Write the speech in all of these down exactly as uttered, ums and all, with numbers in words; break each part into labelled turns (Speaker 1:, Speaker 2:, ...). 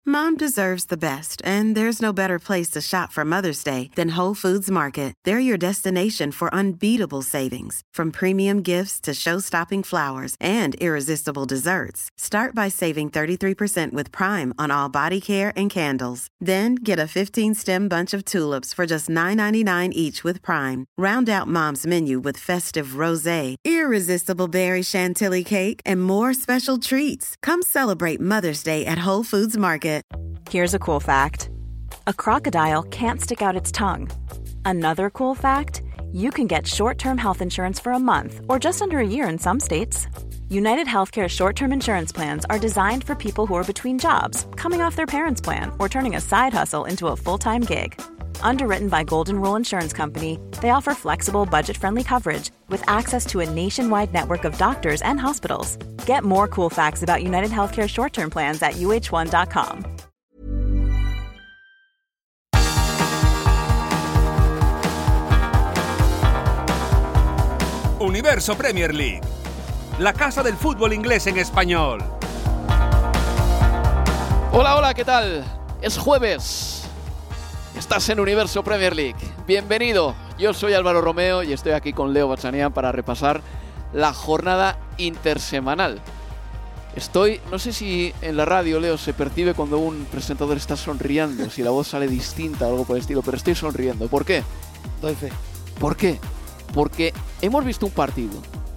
Speaker 1: Mom deserves the best, and there's no better place to shop for Mother's Day than Whole Foods Market. They're your destination for unbeatable savings, from premium gifts to show-stopping flowers and irresistible desserts. Start by saving thirty-three percent with Prime on all body care and candles. Then get a fifteen-stem bunch of tulips for just nine ninety-nine each with Prime. Round out Mom's menu with festive rosé, irresistible berry chantilly cake, and more special treats. Come celebrate Mother's Day at Whole Foods Market.
Speaker 2: Here's a cool fact. A crocodile can't stick out its tongue. Another cool fact, you can get short-term health insurance for a month or just under a year in some states. United Healthcare short-term insurance plans are designed for people who are between jobs, coming off their parents' plan, or turning a side hustle into a full-time gig. Underwritten by Golden Rule Insurance Company, they offer flexible, budget-friendly coverage with access to a nationwide network of doctors and hospitals. Get more cool facts about United Healthcare short-term plans at U H one dot com.
Speaker 3: Universo Premier League, la casa del fútbol inglés en español.
Speaker 4: Hola, hola, ¿qué tal? Es jueves. Estás en Universo Premier League. Bienvenido. Yo soy Álvaro Romeo y estoy aquí con Leo Bachanian para repasar la jornada intersemanal. Estoy, no sé si en la radio, Leo, se percibe cuando un presentador está sonriendo, si la voz sale distinta o algo por el estilo, pero estoy sonriendo. ¿Por qué?
Speaker 5: Doy fe.
Speaker 4: ¿Por qué? Porque hemos visto un partido,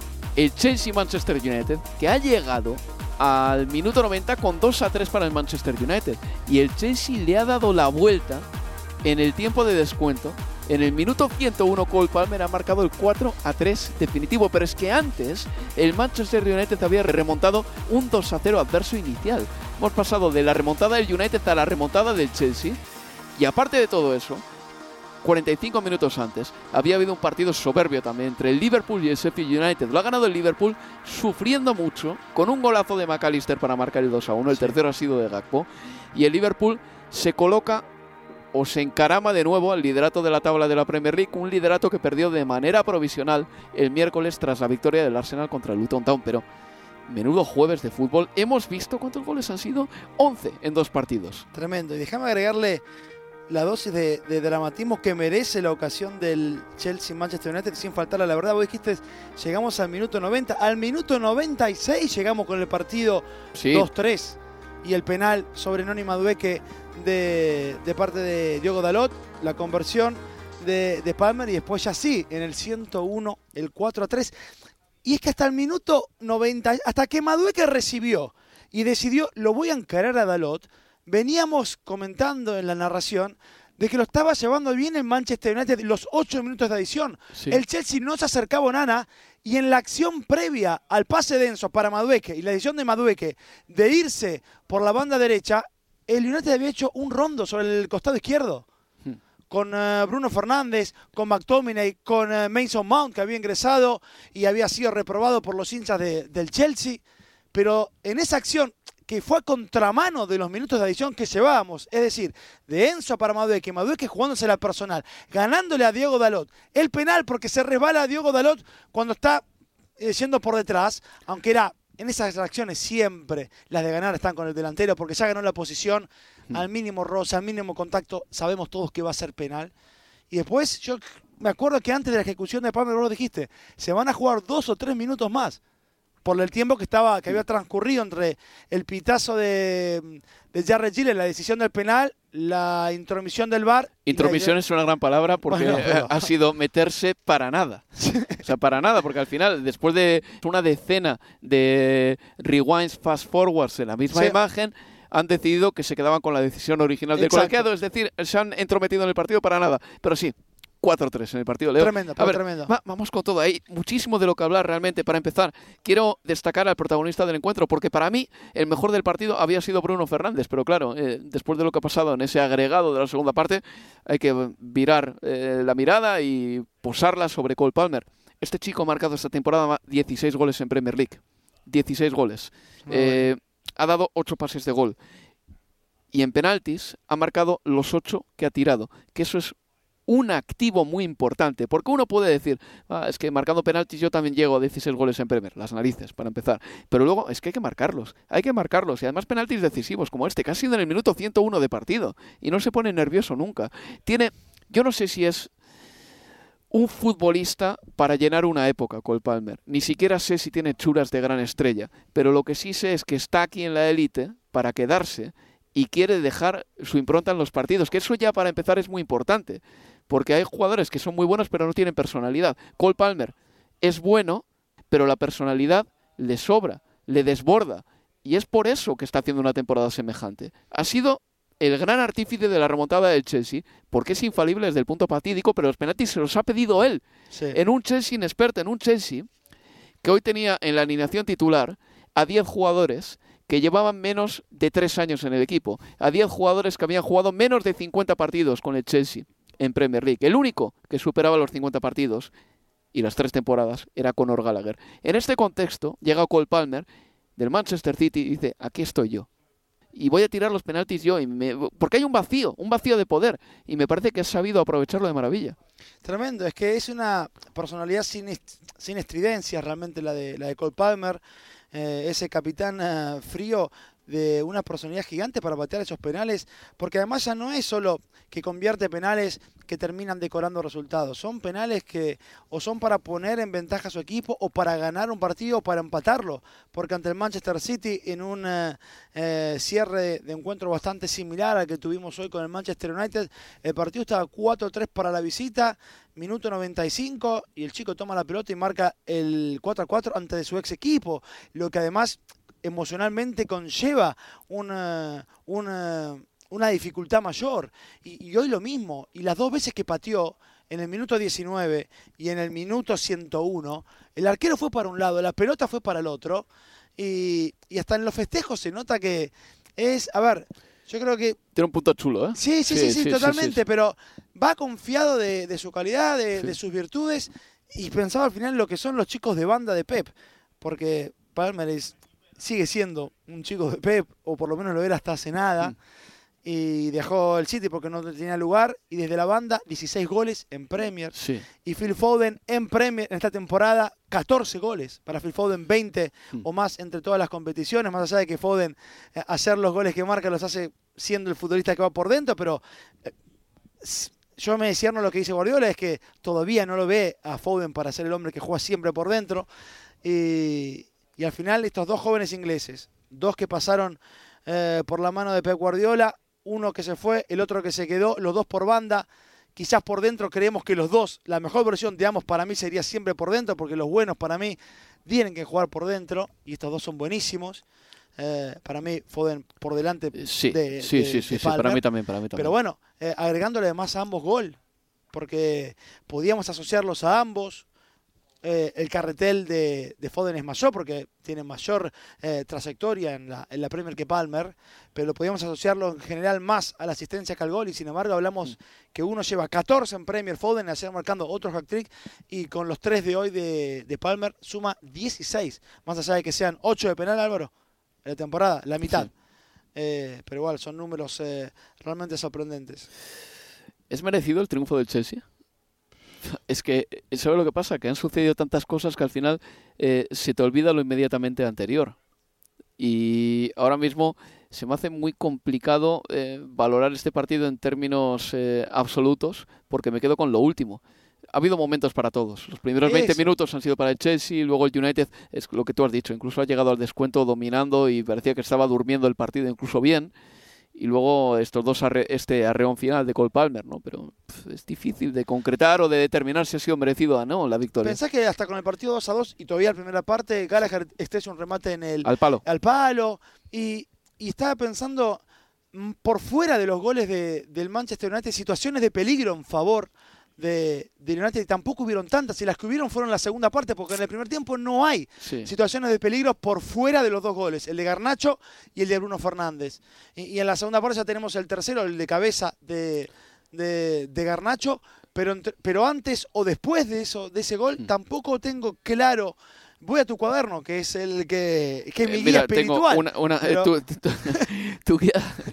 Speaker 4: el Chelsea-Manchester United, que ha llegado al minuto noventa con dos a tres para el Manchester United. Y el Chelsea le ha dado la vuelta en el tiempo de descuento. En el minuto ciento uno, Cole Palmer ha marcado el cuatro a tres definitivo. Pero es que antes el Manchester United había remontado un dos a cero adverso inicial. Hemos pasado de la remontada del United a la remontada del Chelsea. Y aparte de todo eso, cuarenta y cinco minutos antes había habido un partido soberbio también entre el Liverpool y el Sheffield United. Lo ha ganado el Liverpool sufriendo mucho, con un golazo de McAllister para marcar el dos a uno. El tercero ha sido de Gakpo. Y el Liverpool se coloca o se encarama de nuevo al liderato de la tabla de la Premier League, un liderato que perdió de manera provisional el miércoles tras la victoria del Arsenal contra el Luton Town. Pero menudo jueves de fútbol. Hemos visto cuántos goles han sido, once en dos partidos.
Speaker 5: Tremendo. Y déjame agregarle la dosis de, de dramatismo que merece la ocasión del Chelsea-Manchester United, sin faltar a la verdad. Vos dijiste, llegamos al minuto noventa. Al minuto noventa y seis llegamos con el partido sí. dos tres. Y el penal sobre Noni Madueke de, de parte de Diogo Dalot, la conversión de, de Palmer, y después ya sí, en el ciento uno, el cuatro a tres. Y es que hasta el minuto noventa, hasta que Madueke recibió y decidió, lo voy a encarar a Dalot, veníamos comentando en la narración de que lo estaba llevando bien el Manchester United los ocho minutos de adición. Sí. El Chelsea no se acercaba a nada, y en la acción previa al pase denso para Madueke y la decisión de Madueke de irse por la banda derecha, el United había hecho un rondo sobre el costado izquierdo. Hmm. Con uh, Bruno Fernández, con McTominay, con uh, Mason Mount, que había ingresado y había sido reprobado por los hinchas de, del Chelsea. Pero en esa acción, que fue a contramano de los minutos de adición que llevábamos, es decir, de Enzo para Madueke, Madueke jugándose la personal, ganándole a Diogo Dalot, el penal porque se resbala a Diogo Dalot cuando está eh, yendo por detrás, aunque era en esas acciones siempre las de ganar están con el delantero, porque ya ganó la posición, mm. al mínimo roce, al mínimo contacto, sabemos todos que va a ser penal. Y después, yo me acuerdo que antes de la ejecución de Palmer, vos lo dijiste, se van a jugar dos o tres minutos más, por el tiempo que estaba que había transcurrido entre el pitazo de, de Jarrett Gillett, la decisión del penal, la intromisión del V A R.
Speaker 4: Intromisión la... es una gran palabra porque bueno, pero... ha sido meterse para nada. O sea, para nada, porque al final, después de una decena de rewinds, fast forwards en la misma sí. imagen, han decidido que se quedaban con la decisión original del
Speaker 5: Exacto.
Speaker 4: colegiado, es decir, se han entrometido en el partido para nada. Pero sí, cuatro tres en el partido, Leo.
Speaker 5: Tremendo,
Speaker 4: a ver,
Speaker 5: tremendo.
Speaker 4: Va, vamos con todo. Hay muchísimo de lo que hablar realmente. Para empezar, quiero destacar al protagonista del encuentro, porque para mí el mejor del partido había sido Bruno Fernández, pero claro, eh, después de lo que ha pasado en ese agregado de la segunda parte, hay que virar eh, la mirada y posarla sobre Cole Palmer. Este chico ha marcado esta temporada dieciséis goles en Premier League. dieciséis goles. Eh, ha dado ocho pases de gol. Y en penaltis ha marcado los ocho que ha tirado, que eso es un activo muy importante, porque uno puede decir, ah, es que marcando penaltis yo también llego a dieciséis goles en Premier, las narices, para empezar, pero luego es que hay que marcarlos, hay que marcarlos, y además penaltis decisivos como este, que ha sido en el minuto ciento uno de partido, y no se pone nervioso nunca. Tiene, yo no sé si es un futbolista para llenar una época, Cole Palmer, ni siquiera sé si tiene churas de gran estrella, pero lo que sí sé es que está aquí en la élite para quedarse, y quiere dejar su impronta en los partidos, que eso ya para empezar es muy importante, porque hay jugadores que son muy buenos pero no tienen personalidad. Cole Palmer es bueno, pero la personalidad le sobra, le desborda, y es por eso que está haciendo una temporada semejante. Ha sido el gran artífice de la remontada del Chelsea, porque es infalible desde el punto patídico, pero los penaltis se los ha pedido él. Sí. En un Chelsea inexperto, en un Chelsea que hoy tenía en la alineación titular a diez jugadores que llevaban menos de tres años en el equipo, a diez jugadores que habían jugado menos de cincuenta partidos con el Chelsea en Premier League. El único que superaba los cincuenta partidos y las tres temporadas era Conor Gallagher. En este contexto llega Cole Palmer del Manchester City y dice, aquí estoy yo. Y voy a tirar los penaltis yo, y me... porque hay un vacío, un vacío de poder, y me parece que has sabido aprovecharlo de maravilla.
Speaker 5: Tremendo, es que es una personalidad sin, est sin estridencias realmente la de, la de Cole Palmer, eh, ese capitán uh, frío de una personalidad gigante para patear esos penales, porque además ya no es solo que convierte penales que terminan decorando resultados, son penales que o son para poner en ventaja a su equipo o para ganar un partido o para empatarlo, porque ante el Manchester City en un eh, eh, cierre de encuentro bastante similar al que tuvimos hoy con el Manchester United, el partido estaba cuatro tres para la visita, minuto noventa y cinco, y el chico toma la pelota y marca el cuatro a cuatro ante su ex equipo, lo que además emocionalmente conlleva una, una, una dificultad mayor. Y, y hoy lo mismo, y las dos veces que pateó, en el minuto diecinueve y en el minuto ciento uno, el arquero fue para un lado, la pelota fue para el otro, y, y hasta en los festejos se nota que es, a ver, yo creo que...
Speaker 4: Tiene un punto chulo, ¿eh?
Speaker 5: Sí, sí, sí, sí, sí, sí totalmente, sí, sí. Pero va confiado de, de su calidad, de, sí. de sus virtudes, y pensaba al final lo que son los chicos de banda de Pep, porque Palmer es... sigue siendo un chico de Pep, o por lo menos lo era hasta hace nada, mm. y dejó el City porque no tenía lugar, y desde la banda dieciséis goles en Premier, sí. y Phil Foden en Premier en esta temporada catorce goles, para Phil Foden veinte mm. o más entre todas las competiciones, más allá de que Foden eh, hacer los goles que marca los hace siendo el futbolista que va por dentro, pero eh, yo me decierno lo que dice Guardiola, es que todavía no lo ve a Foden para ser el hombre que juega siempre por dentro, y... Y al final estos dos jóvenes ingleses, dos que pasaron eh, por la mano de Pep Guardiola, uno que se fue, el otro que se quedó, los dos por banda, quizás por dentro creemos que los dos, la mejor versión de ambos para mí sería siempre por dentro, porque los buenos para mí tienen que jugar por dentro, y estos dos son buenísimos. Eh, para mí Foden por delante
Speaker 4: sí,
Speaker 5: de,
Speaker 4: sí,
Speaker 5: de,
Speaker 4: sí, sí,
Speaker 5: de
Speaker 4: sí, para mí también, para mí también.
Speaker 5: Pero bueno, eh, agregándole además a ambos gol, porque podíamos asociarlos a ambos. Eh, el carretel de, de Foden es mayor porque tiene mayor eh, trayectoria en la, en la Premier que Palmer, pero lo podíamos asociarlo en general más a la asistencia que al gol, y sin embargo hablamos mm. que uno lleva catorce en Premier Foden, ayer marcando otro hat-trick, y con los tres de hoy de, de Palmer suma dieciséis, más allá de que sean ocho de penal, Álvaro, en la temporada, la mitad. Sí. Eh, pero igual, son números eh, realmente sorprendentes.
Speaker 4: ¿Es merecido el triunfo del Chelsea? Es que, ¿sabes lo que pasa? Que han sucedido tantas cosas que al final eh, se te olvida lo inmediatamente anterior. Y ahora mismo se me hace muy complicado eh, valorar este partido en términos eh, absolutos, porque me quedo con lo último. Ha habido momentos para todos. Los primeros veinte Eso. minutos han sido para el Chelsea, luego el United, es lo que tú has dicho, incluso ha llegado al descuento dominando y parecía que estaba durmiendo el partido incluso bien. Y luego estos dos arre este arreón final de Cole Palmer, ¿no? Pero pff, es difícil de concretar o de determinar si ha sido merecido o no la victoria.
Speaker 5: Pensás que hasta con el partido dos a dos y todavía en primera parte Gallagher estrella un remate en el
Speaker 4: al palo,
Speaker 5: al palo y, y estaba pensando por fuera de los goles de, del Manchester United, situaciones de peligro en favor de, de United, tampoco hubieron tantas, y las que hubieron fueron en la segunda parte, porque en el primer tiempo no hay sí. situaciones de peligro por fuera de los dos goles, el de Garnacho y el de Bruno Fernández. Y, y en la segunda parte ya tenemos el tercero, el de cabeza de, de, de Garnacho, pero, pero antes o después de eso, de ese gol, mm. tampoco tengo claro voy a tu cuaderno, que es el que, que es mi
Speaker 4: Eh,
Speaker 5: guía
Speaker 4: mira,
Speaker 5: espiritual.
Speaker 4: tengo una, una eh,
Speaker 5: pero-
Speaker 4: tu, tu- tu guía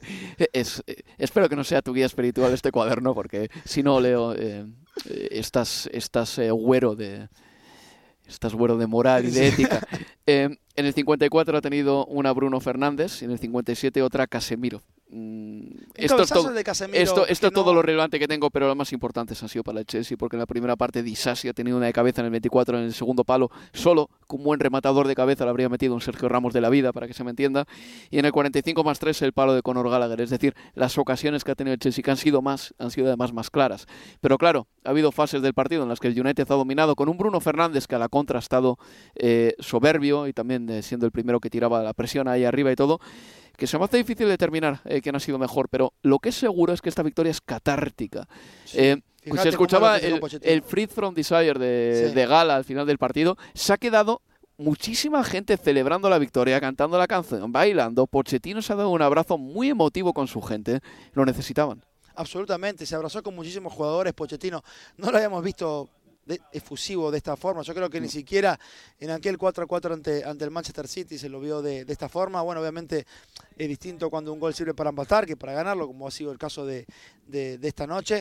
Speaker 4: es, eh, espero que no sea tu guía espiritual este cuaderno, porque si no, Leo, eh, eh, estás, estás eh, güero de estás güero de moral y de ética. Eh, en el cincuenta y cuatro ha tenido una Bruno Fernández y en el cincuenta y siete otra Casemiro. Mm,
Speaker 5: Un
Speaker 4: esto es
Speaker 5: cabezazo
Speaker 4: todo.
Speaker 5: de Casemiro
Speaker 4: Esto, esto
Speaker 5: que
Speaker 4: es todo
Speaker 5: no-
Speaker 4: lo relevante que tengo, pero lo más importantes han sido para el Chelsea, porque en la primera parte Disasi ha tenido una de cabeza en el veinticuatro, en el segundo palo solo, con un buen rematador de cabeza le habría metido un Sergio Ramos de la vida, para que se me entienda, y en el cuarenta y cinco más tres el palo de Conor Gallagher, es decir, las ocasiones que ha tenido el Chelsea, que han sido más, han sido además más claras. Pero claro, ha habido fases del partido en las que el United ha dominado, con un Bruno Fernández que a la contra ha estado eh, soberbio y también eh, siendo el primero que tiraba la presión ahí arriba y todo, que se me hace difícil determinar eh, quién ha sido mejor, pero lo que es seguro es que esta victoria es catártica.
Speaker 5: Sí.
Speaker 4: Eh,
Speaker 5: Fíjate
Speaker 4: pues se
Speaker 5: cómo
Speaker 4: escuchaba
Speaker 5: lo festejó
Speaker 4: el,
Speaker 5: Pochettino.
Speaker 4: el Free From Desire de,
Speaker 5: Sí.
Speaker 4: de Gala al final del partido. Se ha quedado muchísima gente celebrando la victoria, cantando la canción, bailando. Pochettino se ha dado un abrazo muy emotivo con su gente. Lo necesitaban.
Speaker 5: Absolutamente, se abrazó con muchísimos jugadores, Pochettino. No lo habíamos visto de- efusivo de esta forma. Yo creo que ni siquiera en aquel cuatro a cuatro ante, ante el Manchester City se lo vio de, de esta forma. Bueno, obviamente es distinto cuando un gol sirve para empatar que para ganarlo, como ha sido el caso de, de- de esta noche.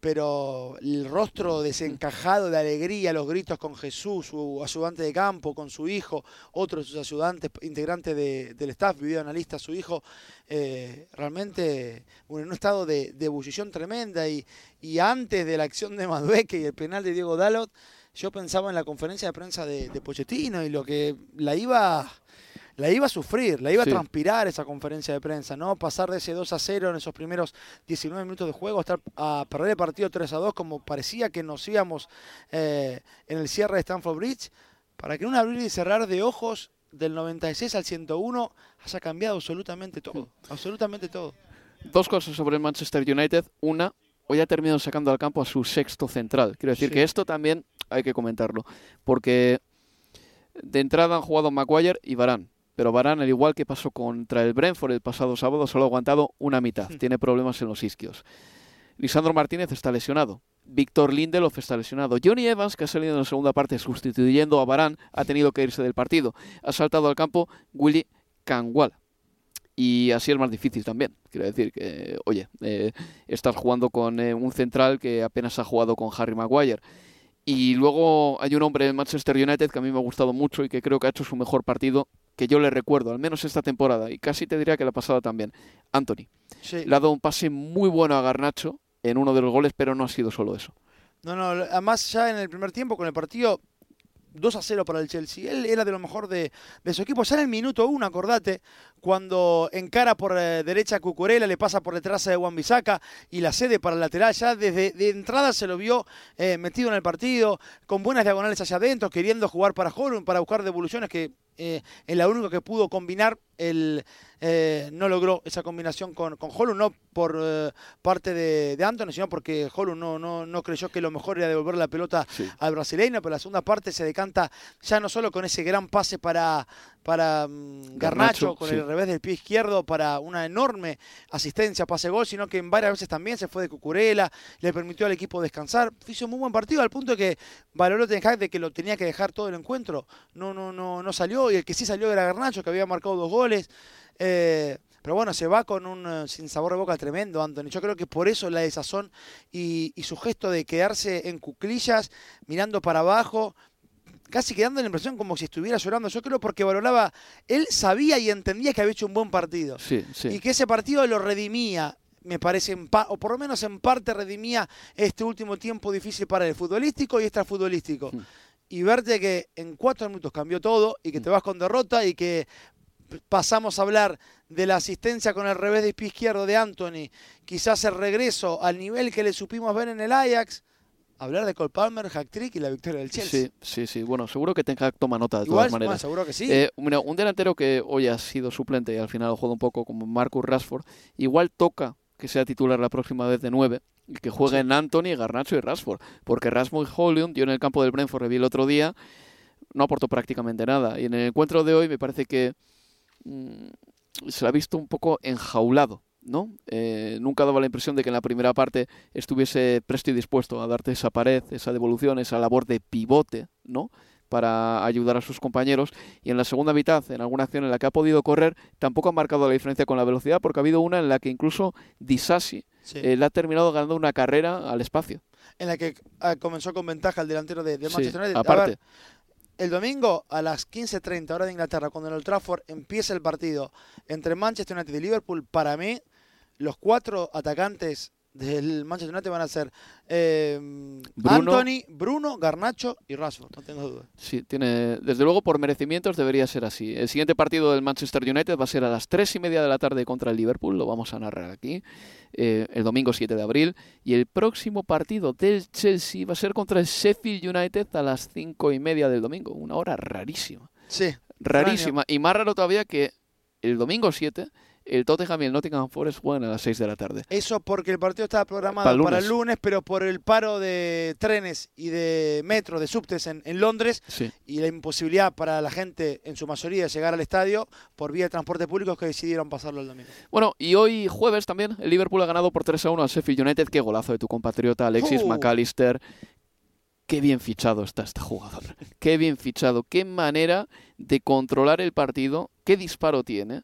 Speaker 5: Pero el rostro desencajado de alegría, los gritos con Jesús, su ayudante de campo, con su hijo, otro de sus ayudantes, integrante de- del staff, videoanalista, su hijo, eh, realmente bueno, en un estado de, de ebullición tremenda. Y, y antes de la acción de Madueque y el penal de Diego Dalot, yo pensaba en la conferencia de prensa de, de Pochettino y lo que la iba... La iba a sufrir, la iba
Speaker 4: Sí.
Speaker 5: a transpirar esa conferencia de prensa, ¿no? Pasar de ese dos a cero en esos primeros diecinueve minutos de juego, estar a perder el partido tres a dos como parecía que nos íbamos eh, en el cierre de Stamford Bridge, para que en un abrir y cerrar de ojos del noventa y seis al ciento uno haya cambiado absolutamente todo, absolutamente todo.
Speaker 4: Dos cosas sobre el Manchester United. Una, hoy ha terminado sacando al campo a su sexto central. Quiero decir
Speaker 5: Sí.
Speaker 4: que esto también hay que comentarlo, porque de entrada han jugado Maguire y Varane. Pero Varane, al igual que pasó contra el Brentford el pasado sábado, solo ha aguantado una mitad.
Speaker 5: Hmm.
Speaker 4: Tiene problemas en los isquios. Lisandro Martínez está lesionado. Víctor Lindelof está lesionado. Johnny Evans, que ha salido en la segunda parte sustituyendo a Varane, ha tenido que irse del partido. Ha saltado al campo Willy Kangwala. Y así es más difícil también. Quiero decir que, oye, eh, estás jugando con eh, un central que apenas ha jugado con Harry Maguire. Y luego hay un hombre en Manchester United que a mí me ha gustado mucho y que creo que ha hecho su mejor partido que yo le recuerdo, al menos esta temporada, y casi te diría que la pasada también. Anthony.
Speaker 5: Sí.
Speaker 4: Le ha dado un pase muy bueno a Garnacho en uno de los goles, pero no ha sido solo eso.
Speaker 5: No, no, además ya en el primer tiempo con el partido dos a cero para el Chelsea. Él era de lo mejor de, de su equipo. Ya en el minuto uno, acordate, cuando encara por eh, derecha a Cucurella, le pasa por detrás de Wan-Bissaka y la cede para el lateral. Ya desde de entrada se lo vio eh, metido en el partido, con buenas diagonales hacia adentro, queriendo jugar para Holland, para buscar devoluciones que eh, en la única que pudo combinar, el, eh, no logró esa combinación con, con Holland, no por eh, parte de, de Anthony, sino porque Holland no, no, no creyó que lo mejor era devolver la pelota
Speaker 4: Sí.
Speaker 5: al brasileño, pero la segunda parte se decanta ya no solo con ese gran pase para, para um, Garnacho,
Speaker 4: Garnacho,
Speaker 5: con
Speaker 4: sí.
Speaker 5: el revés del pie izquierdo para una enorme asistencia, pase-gol, sino que en varias veces también se fue de Cucurella, le permitió al equipo descansar. Hizo un muy buen partido al punto que valoró Ten Hag de que lo tenía que dejar todo el encuentro. No, no, no, no salió, y el que sí salió era Garnacho, que había marcado dos goles. Eh, pero bueno, se va con un uh, sin sabor de boca tremendo, Anthony. Yo creo que por eso la desazón y, y su gesto de quedarse en cuclillas, mirando para abajo, casi quedando la impresión como si estuviera llorando. Yo creo porque valoraba, él sabía y entendía que había hecho un buen partido.
Speaker 4: Sí, sí.
Speaker 5: Y que ese partido lo redimía, me parece, en pa- o por lo menos en parte redimía este último tiempo difícil para el futbolístico y extrafutbolístico.
Speaker 4: Mm.
Speaker 5: Y verte que en cuatro minutos cambió todo y que te vas con derrota y que pasamos a hablar de la asistencia con el revés de pie izquierdo de Anthony, quizás el regreso al nivel que le supimos ver en el Ajax, hablar de Cole Palmer, hat-trick y la victoria del Chelsea.
Speaker 4: Sí, sí, sí. Bueno, seguro que Ten Hag toma nota de
Speaker 5: Igual,
Speaker 4: todas maneras.
Speaker 5: bueno, seguro que sí.
Speaker 4: Eh, mira, un delantero que hoy ha sido suplente y al final ha jugado un poco como Marcus Rashford, igual toca que sea titular la próxima vez de nueve y que jueguen
Speaker 5: Sí.
Speaker 4: Anthony, Garnacho y Rashford, porque Rasmus Højlund, yo en el campo del Brentford vi el otro día, no aportó prácticamente nada, y en el encuentro de hoy me parece que mm, se lo ha visto un poco enjaulado, ¿no? Eh, nunca daba la impresión de que en la primera parte estuviese presto y dispuesto a darte esa pared, esa devolución, esa labor de pivote, ¿no? para ayudar a sus compañeros, y en la segunda mitad, en alguna acción en la que ha podido correr, tampoco ha marcado la diferencia con la velocidad, porque ha habido una en la que incluso Disasi sí. eh, le ha terminado ganando una carrera al espacio.
Speaker 5: En la que ah, comenzó con ventaja el delantero de, de Manchester
Speaker 4: sí,
Speaker 5: United.
Speaker 4: Aparte.
Speaker 5: El domingo a las quince treinta hora de Inglaterra, cuando en el Old Trafford empieza el partido entre Manchester United y Liverpool, para mí los cuatro atacantes del Manchester United van a ser eh, Bruno, Anthony, Bruno, Garnacho y Rashford, no tengo duda.
Speaker 4: Sí, tiene, desde luego por merecimientos debería ser así. El siguiente partido del Manchester United va a ser a las tres y media de la tarde contra el Liverpool, lo vamos a narrar aquí, eh, el domingo siete de abril, y el próximo partido del Chelsea va a ser contra el Sheffield United a las cinco y media del domingo, una hora rarísima.
Speaker 5: Sí.
Speaker 4: Rarísima, y más raro todavía que el domingo siete... el Tottenham y el Nottingham Forest juegan a las seis de la tarde.
Speaker 5: Eso porque el partido estaba programado
Speaker 4: para el lunes,
Speaker 5: para el lunes pero por el paro de trenes y de metro, de subtes en, en Londres,
Speaker 4: sí.
Speaker 5: y la imposibilidad para la gente, en su mayoría, de llegar al estadio por vía de transporte público, que decidieron pasarlo el domingo.
Speaker 4: Bueno, y hoy jueves también, el Liverpool ha ganado por tres a uno al Sheffield United. Qué golazo de tu compatriota Alexis uh. McAllister. Qué bien fichado está este jugador. Qué bien fichado. Qué manera de controlar el partido. Qué disparo tiene.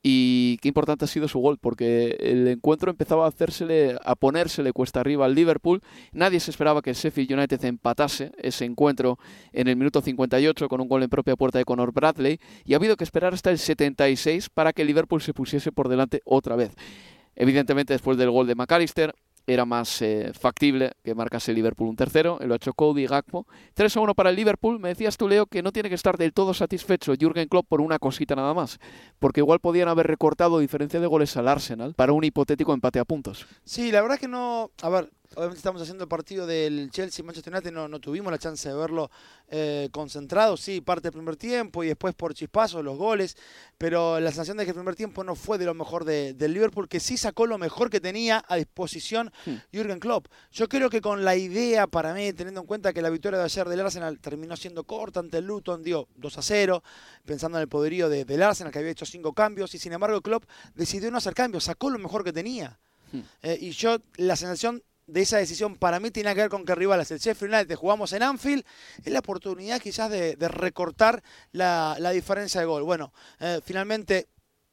Speaker 4: Y qué importante ha sido su gol, porque el encuentro empezaba a hacérsele, a ponérsele cuesta arriba al Liverpool. Nadie se esperaba que el Sheffield United empatase ese encuentro en el minuto cincuenta y ocho con un gol en propia puerta de Conor Bradley, y ha habido que esperar hasta el setenta y seis para que el Liverpool se pusiese por delante otra vez. Evidentemente, después del gol de McAllister, era más eh, factible que marcase el Liverpool un tercero, lo ha hecho Cody Gakpo. tres a uno para el Liverpool. Me decías tú, Leo, que no tiene que estar del todo satisfecho Jürgen Klopp por una cosita nada más, porque igual podían haber recortado diferencia de goles al Arsenal para un hipotético empate a puntos.
Speaker 5: Sí, la verdad es que no... A ver, obviamente estamos haciendo el partido del Chelsea-Manchester United, no, no tuvimos la chance de verlo eh, concentrado, sí, parte del primer tiempo y después por chispazos los goles, pero la sensación de que el primer tiempo no fue de lo mejor de, del Liverpool, que sí sacó lo mejor que tenía a disposición hmm. Jürgen Klopp. Yo creo que con la idea, para mí, teniendo en cuenta que la victoria de ayer del Arsenal terminó siendo corta ante el Luton, dio dos a cero, pensando en el poderío de, del Arsenal, que había hecho cinco cambios, y sin embargo Klopp decidió no hacer cambios, sacó lo mejor que tenía. Hmm. Eh, y yo, la sensación de esa decisión para mí tiene que ver con que el rival es el Sheffield United, jugamos en Anfield, es la oportunidad quizás de, de recortar la, la diferencia de gol. Bueno, eh, finalmente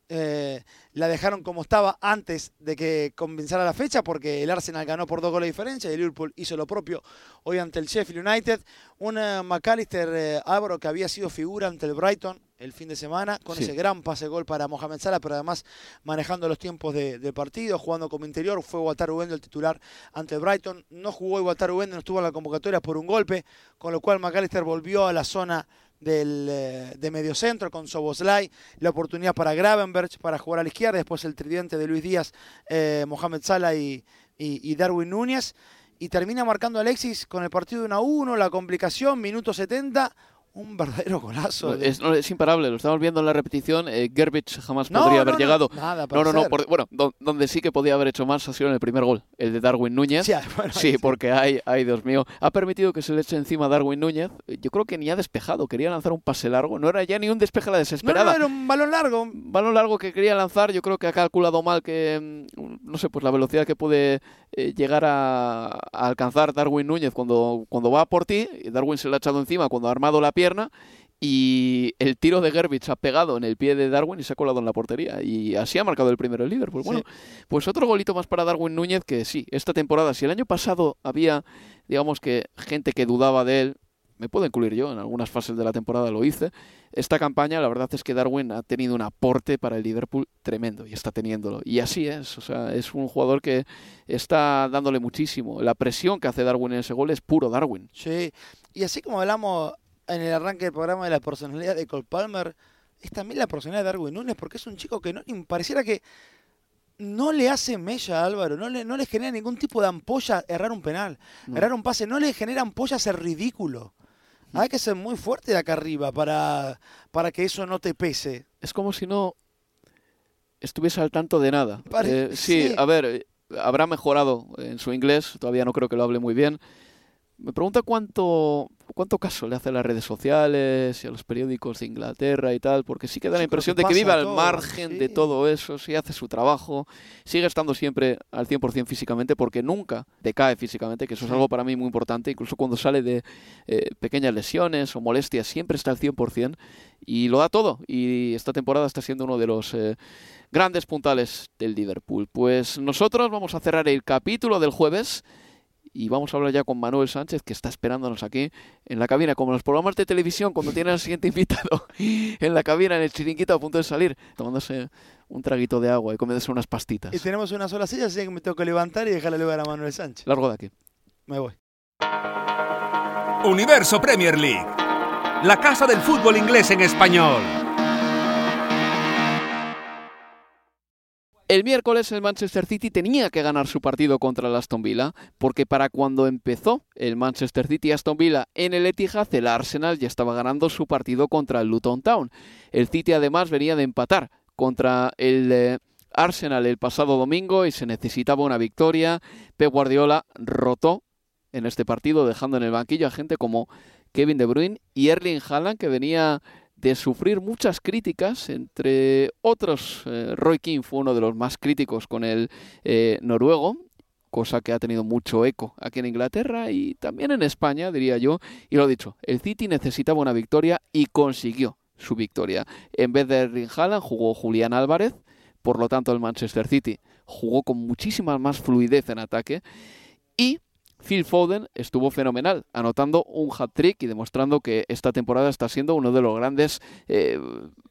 Speaker 5: eh, la dejaron como estaba antes de que comenzara la fecha, porque el Arsenal ganó por dos goles de diferencia y el Liverpool hizo lo propio hoy ante el Sheffield United. Un uh, McAllister eh, Álvaro que había sido figura ante el Brighton el fin de semana, con sí. ese gran pase gol para Mohamed Salah, pero además manejando los tiempos de, de partido, jugando como interior. Fue Wataru Endo el titular ante el Brighton. No jugó Wataru Endo, no estuvo en la convocatoria por un golpe, con lo cual McAllister volvió a la zona del, eh, de mediocentro con Szoboszlai. La oportunidad para Gravenberch para jugar a la izquierda, después el tridente de Luis Díaz, eh, Mohamed Salah y, y, y Darwin Núñez. Y termina marcando Alexis con el partido uno a uno, la complicación, minuto setenta. Un verdadero golazo.
Speaker 4: De... Es, no, es imparable, lo estamos viendo en la repetición. Eh, Gerbich jamás no, podría no, haber
Speaker 5: no,
Speaker 4: llegado.
Speaker 5: Nada
Speaker 4: no, no, no. Por, bueno, do, donde sí que podía haber hecho más ha sido en el primer gol, el de Darwin Núñez.
Speaker 5: Sí, bueno,
Speaker 4: sí, sí, porque ay, ay, Dios mío. Ha permitido que se le eche encima a Darwin Núñez. Yo creo que ni ha despejado, quería lanzar un pase largo. No era ya ni un despeje a la desesperada.
Speaker 5: No, no, era un balón largo.
Speaker 4: Un balón largo que quería lanzar. Yo creo que ha calculado mal que, no sé, pues la velocidad que puede eh, llegar a, a alcanzar Darwin Núñez cuando, cuando va por ti. Darwin se le ha echado encima cuando ha armado la pierna. Y el tiro de Gerbich ha pegado en el pie de Darwin y se ha colado en la portería. Y así ha marcado el primero el Liverpool. Bueno, sí. Pues otro golito más para Darwin Núñez, que sí, esta temporada, si el año pasado había, digamos que gente que dudaba de él, me puedo incluir yo, en algunas fases de la temporada lo hice, esta campaña la verdad es que Darwin ha tenido un aporte para el Liverpool tremendo y está teniéndolo. Y así es, o sea, es un jugador que está dándole muchísimo. La presión que hace Darwin en ese gol es puro Darwin.
Speaker 5: Sí, y así como hablamos en el arranque del programa de la personalidad de Cole Palmer, es también la personalidad de Darwin Núñez, porque es un chico que no pareciera que no le hace mella a Álvaro, no le, no le genera ningún tipo de ampolla errar un penal, no. errar un pase, no le genera ampolla ser ridículo. Hay que ser muy fuerte de acá arriba para, para que eso no te pese.
Speaker 4: Es como si no estuviese al tanto de nada.
Speaker 5: Pare-
Speaker 4: eh, sí,
Speaker 5: sí,
Speaker 4: a ver, habrá mejorado en su inglés, todavía no creo que lo hable muy bien. Me pregunta cuánto, cuánto caso le hace a las redes sociales y a los periódicos de Inglaterra y tal, porque sí que da la impresión de que vive al margen de todo eso, sí hace su trabajo, sigue estando siempre al cien por ciento físicamente, porque nunca decae físicamente, que eso es algo para mí muy importante, incluso cuando sale de eh, pequeñas lesiones o molestias, siempre está al cien por ciento y lo da todo, y esta temporada está siendo uno de los eh, grandes puntales del Liverpool. Pues nosotros vamos a cerrar el capítulo del jueves y vamos a hablar ya con Manuel Sánchez, que está esperándonos aquí en la cabina, como en los programas de televisión, cuando tienen al siguiente invitado en la cabina, en el chiringuito, a punto de salir, tomándose un traguito de agua y comiéndose unas pastitas.
Speaker 5: Y tenemos una sola silla, así que me tengo que levantar y dejarle lugar a Manuel Sánchez.
Speaker 4: Largo de aquí.
Speaker 5: Me voy.
Speaker 3: Universo Premier League, la casa del fútbol inglés en español.
Speaker 4: El miércoles el Manchester City tenía que ganar su partido contra el Aston Villa, porque para cuando empezó el Manchester City-Aston Villa en el Etihad, el Arsenal ya estaba ganando su partido contra el Luton Town. El City además venía de empatar contra el eh, Arsenal el pasado domingo y se necesitaba una victoria. Pep Guardiola rotó en este partido, dejando en el banquillo a gente como Kevin De Bruyne y Erling Haaland, que venía de sufrir muchas críticas, entre otros, eh, Roy Keane fue uno de los más críticos con el eh, noruego, cosa que ha tenido mucho eco aquí en Inglaterra y también en España, diría yo. Y lo dicho, el City necesitaba una victoria y consiguió su victoria. En vez de Erling Haaland jugó Julián Álvarez, por lo tanto el Manchester City jugó con muchísima más fluidez en ataque y Phil Foden estuvo fenomenal, anotando un hat-trick y demostrando que esta temporada está siendo uno de los grandes eh,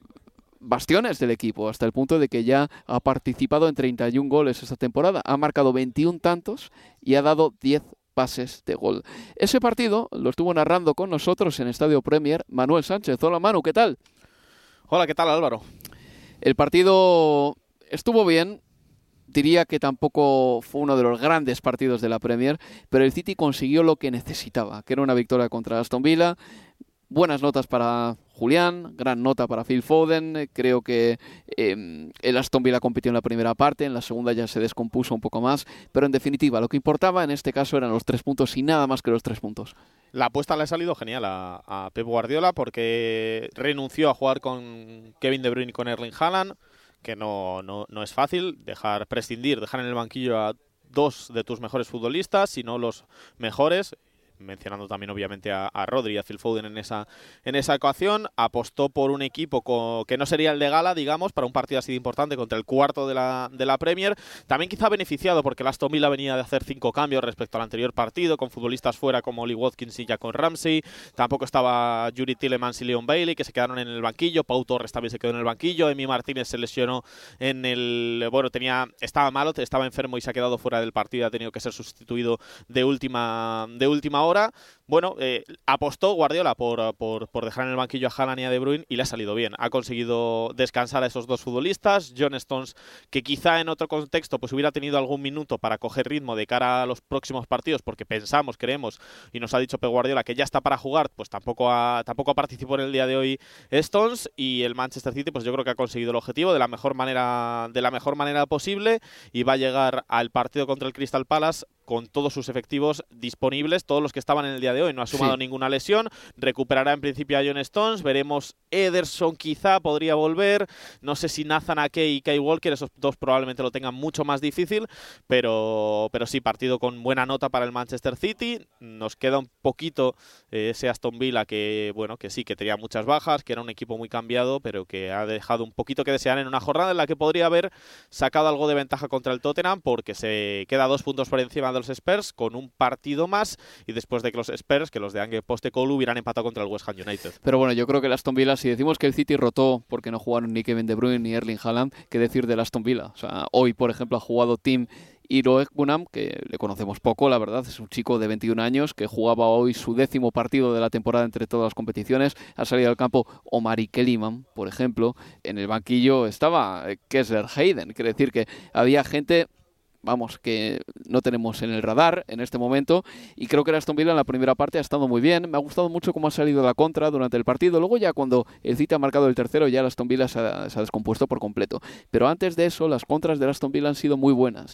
Speaker 4: bastiones del equipo, hasta el punto de que ya ha participado en treinta y un goles esta temporada, ha marcado veintiún tantos y ha dado diez pases de gol. Ese partido lo estuvo narrando con nosotros en Estadio Premier Manuel Sánchez. Hola Manu, ¿qué tal?
Speaker 6: Hola, ¿qué tal Álvaro?
Speaker 4: El partido estuvo bien. Diría que tampoco fue uno de los grandes partidos de la Premier, pero el City consiguió lo que necesitaba, que era una victoria contra Aston Villa. Buenas notas para Julián, gran nota para Phil Foden. Creo que eh, el Aston Villa compitió en la primera parte, en la segunda ya se descompuso un poco más, pero en definitiva lo que importaba en este caso eran los tres puntos y nada más que los tres puntos.
Speaker 6: La apuesta le ha salido genial a, a Pep Guardiola porque renunció a jugar con Kevin De Bruyne y con Erling Haaland, que no, no, no es fácil dejar prescindir, dejar en el banquillo a dos de tus mejores futbolistas, si no los mejores, mencionando también obviamente a, a Rodri y a Phil Foden en esa, en esa ecuación. Apostó por un equipo co, que no sería el de gala, digamos, para un partido así de importante contra el cuarto de la, de la Premier. También quizá beneficiado porque el Aston Villa venía de hacer cinco cambios respecto al anterior partido, con futbolistas fuera como Oli Watkins y Jacob Ramsey. Tampoco estaba Yuri Tielemans y Leon Bailey, que se quedaron en el banquillo. Pau Torres también se quedó en el banquillo. Emi Martínez se lesionó en el... Bueno, tenía estaba malo, estaba enfermo y se ha quedado fuera del partido. Ha tenido que ser sustituido de última, de última hora. Ahora, bueno, eh, apostó Guardiola por, por, por dejar en el banquillo a Haaland y a De Bruyne y le ha salido bien. Ha conseguido descansar a esos dos futbolistas. John Stones, que quizá en otro contexto pues hubiera tenido algún minuto para coger ritmo de cara a los próximos partidos, porque pensamos, creemos, y nos ha dicho Pep Guardiola que ya está para jugar, pues tampoco ha, tampoco participó en el día de hoy Stones. Y el Manchester City, pues yo creo que ha conseguido el objetivo de la mejor manera, de la mejor manera posible, y va a llegar al partido contra el Crystal Palace con todos sus efectivos disponibles, todos los que estaban en el día de hoy. No ha sumado sí. ninguna lesión, recuperará en principio a John Stones, veremos Ederson quizá podría volver, no sé si Nathan Ake y Kyle Walker, esos dos probablemente lo tengan mucho más difícil, pero, pero sí, partido con buena nota para el Manchester City. Nos queda un poquito eh, ese Aston Villa que, bueno, que sí, que tenía muchas bajas, que era un equipo muy cambiado, pero que ha dejado un poquito que desear en una jornada en la que podría haber sacado algo de ventaja contra el Tottenham, porque se queda dos puntos por encima de los Spurs con un partido más, y después de que los Spurs, que los de Ange Postecoglou, hubieran empatado contra el West Ham United.
Speaker 4: Pero bueno, yo creo que el Aston Villa, si decimos que el City rotó porque no jugaron ni Kevin De Bruyne ni Erling Haaland, ¿qué decir del Aston Villa? O sea, hoy, por ejemplo, ha jugado Tim Iroegbunam, que le conocemos poco, la verdad, es un chico de veintiún años que jugaba hoy su décimo partido de la temporada entre todas las competiciones. Ha salido al campo Omari Kellyman, por ejemplo. En el banquillo estaba Kessler Hayden, quiere decir que había gente vamos, que no tenemos en el radar en este momento, y creo que el Aston Villa en la primera parte ha estado muy bien. Me ha gustado mucho cómo ha salido la contra durante el partido. Luego ya cuando el City ha marcado el tercero, ya el Aston Villa se ha, se ha descompuesto por completo. Pero antes de eso, las contras del Aston Villa han sido muy buenas.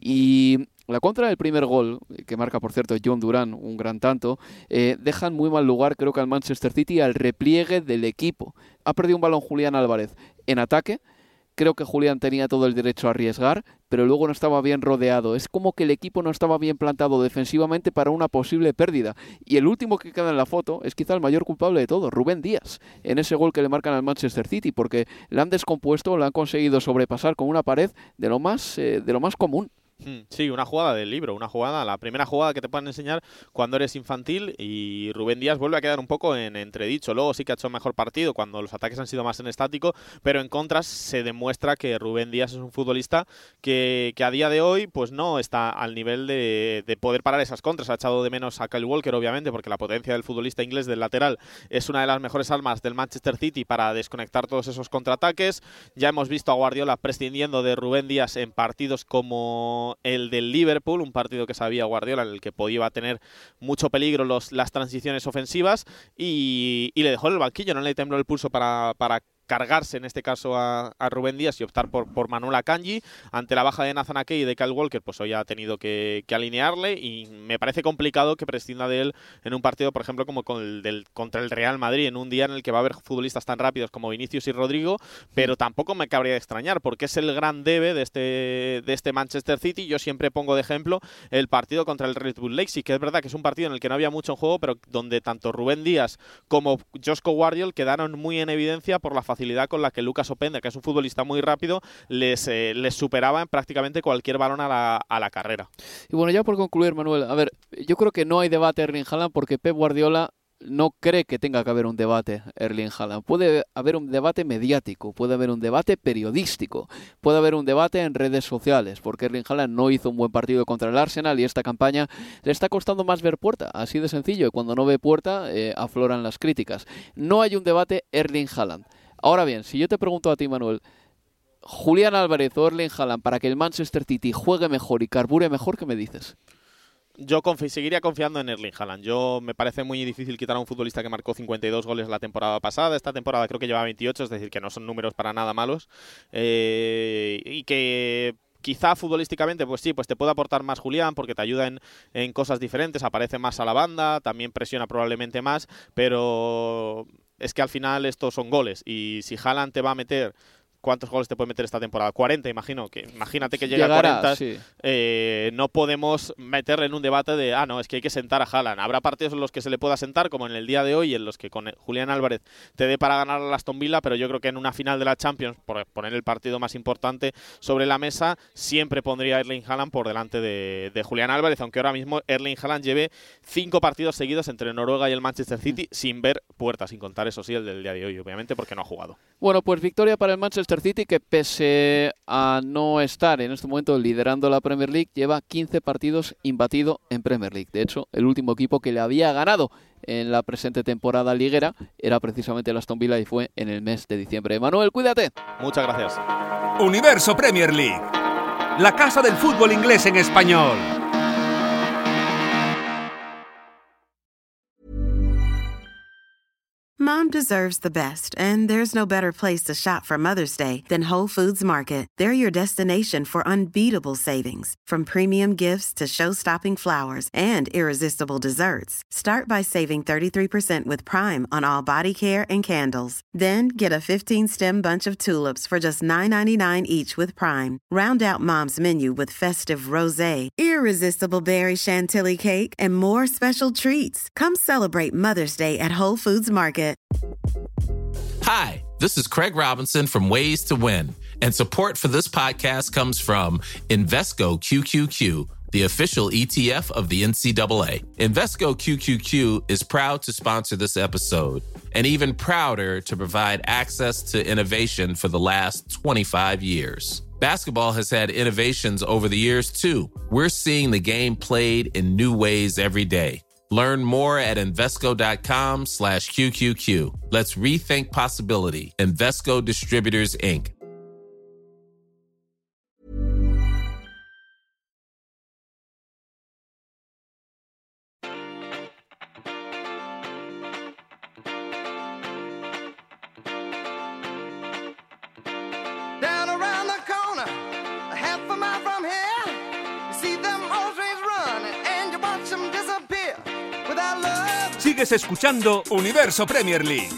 Speaker 4: Y la contra del primer gol, que marca por cierto John Duran, un gran tanto, eh, dejan muy mal lugar creo que al Manchester City al repliegue del equipo. Ha perdido un balón Julián Álvarez en ataque. Creo que Julián tenía todo el derecho a arriesgar, pero luego no estaba bien rodeado. Es como que el equipo no estaba bien plantado defensivamente para una posible pérdida. Y el último que queda en la foto es quizá el mayor culpable de todo, Rubén Díaz, en ese gol que le marcan al Manchester City, porque le han descompuesto, le han conseguido sobrepasar con una pared de lo más, eh, de lo más común.
Speaker 6: Sí, una jugada del libro, una jugada, la primera jugada que te pueden enseñar cuando eres infantil, y Rubén Díaz vuelve a quedar un poco en entredicho. Luego sí que ha hecho mejor partido cuando los ataques han sido más en estático, pero en contras se demuestra que Rubén Díaz es un futbolista que, que a día de hoy pues no está al nivel de, de poder parar esas contras. Ha echado de menos a Kyle Walker, obviamente, porque la potencia del futbolista inglés del lateral es una de las mejores armas del Manchester City para desconectar todos esos contraataques. Ya hemos visto a Guardiola prescindiendo de Rubén Díaz en partidos como el del Liverpool, un partido que sabía Guardiola en el que podía tener mucho peligro los, las transiciones ofensivas, y, y le dejó en el banquillo, no le tembló el pulso para, para cargarse en este caso a, a Rubén Díaz y optar por, por Manuel Akanji. Ante la baja de Nathan Ake y de Kyle Walker, pues hoy ha tenido que, que alinearle, y me parece complicado que prescinda de él en un partido, por ejemplo, como con el del, contra el Real Madrid, en un día en el que va a haber futbolistas tan rápidos como Vinicius y Rodrigo, pero tampoco me cabría de extrañar, porque es el gran debe de este, de este Manchester City. Yo siempre pongo de ejemplo el partido contra el Red Bull Leipzig, que es verdad que es un partido en el que no había mucho en juego, pero donde tanto Rubén Díaz como Josko Guardiola quedaron muy en evidencia por la facilidad con la que Lucas Openda, que es un futbolista muy rápido, les, eh, les superaba en prácticamente cualquier balón a la, a la carrera.
Speaker 4: Y bueno, ya por concluir, Manuel, a ver, yo creo que no hay debate Erling Haaland, porque Pep Guardiola no cree que tenga que haber un debate Erling Haaland. Puede haber un debate mediático, puede haber un debate periodístico, puede haber un debate en redes sociales, porque Erling Haaland no hizo un buen partido contra el Arsenal y esta campaña le está costando más ver puerta, así de sencillo, y cuando no ve puerta eh, afloran las críticas. No hay un debate Erling Haaland. Ahora bien, si yo te pregunto a ti, Manuel, Julián Álvarez o Erling Haaland para que el Manchester City juegue mejor y carbure mejor, ¿qué me dices?
Speaker 6: Yo confi- seguiría confiando en Erling Haaland. Yo me parece muy difícil quitar a un futbolista que marcó cincuenta y dos goles la temporada pasada. Esta temporada creo que lleva veintiocho, es decir, que no son números para nada malos. Eh, y que quizá futbolísticamente, pues sí, pues te puede aportar más Julián, porque te ayuda en, en cosas diferentes, aparece más a la banda, también presiona probablemente más, pero es que al final estos son goles, y si Haaland te va a meter... ¿Cuántos goles te puede meter esta temporada? cuarenta, imagino. Que imagínate que llega
Speaker 4: Llegará,
Speaker 6: a cuarenta.
Speaker 4: Sí.
Speaker 6: Eh, no podemos meterle en un debate de, ah, no, es que hay que sentar a Haaland. Habrá partidos en los que se le pueda sentar, como en el día de hoy, en los que con Julián Álvarez te dé para ganar a Aston Villa, pero yo creo que en una final de la Champions, por poner el partido más importante sobre la mesa, siempre pondría a Erling Haaland por delante de, de Julián Álvarez, aunque ahora mismo Erling Haaland lleve cinco partidos seguidos entre Noruega y el Manchester City sin ver puerta, sin contar, eso sí, el del día de hoy, obviamente, porque no ha jugado.
Speaker 4: Bueno, pues victoria para el Manchester City, que pese a no estar en este momento liderando la Premier League, lleva quince partidos imbatido en Premier League. De hecho, el último equipo que le había ganado en la presente temporada liguera era precisamente el Aston Villa, y fue en el mes de diciembre. Manuel, cuídate.
Speaker 6: Muchas gracias.
Speaker 3: Universo Premier League, la casa del fútbol inglés en español.
Speaker 1: Mom deserves the best, and there's no better place to shop for Mother's Day than Whole Foods Market. They're your destination for unbeatable savings, from premium gifts to show-stopping flowers and irresistible desserts. Start by saving thirty-three percent with Prime on all body care and candles. Then get a fifteen-stem bunch of tulips for just nine ninety-nine each with Prime. Round out Mom's menu with festive rosé, irresistible berry chantilly cake, and more special treats. Come celebrate Mother's Day at Whole Foods Market.
Speaker 7: Hi, this is Craig Robinson from Ways to Win, and support for this podcast comes from Invesco Q Q Q, the official E T F of the N C double A. Invesco Q Q Q is proud to sponsor this episode, and even prouder to provide access to innovation for the last twenty-five years. Basketball has had innovations over the years, too. We're seeing the game played in new ways every day. Learn more at Invesco.com slash QQQ. Let's rethink possibility. Invesco Distributors, Incorporated.
Speaker 3: Sigues escuchando Universo Premier League.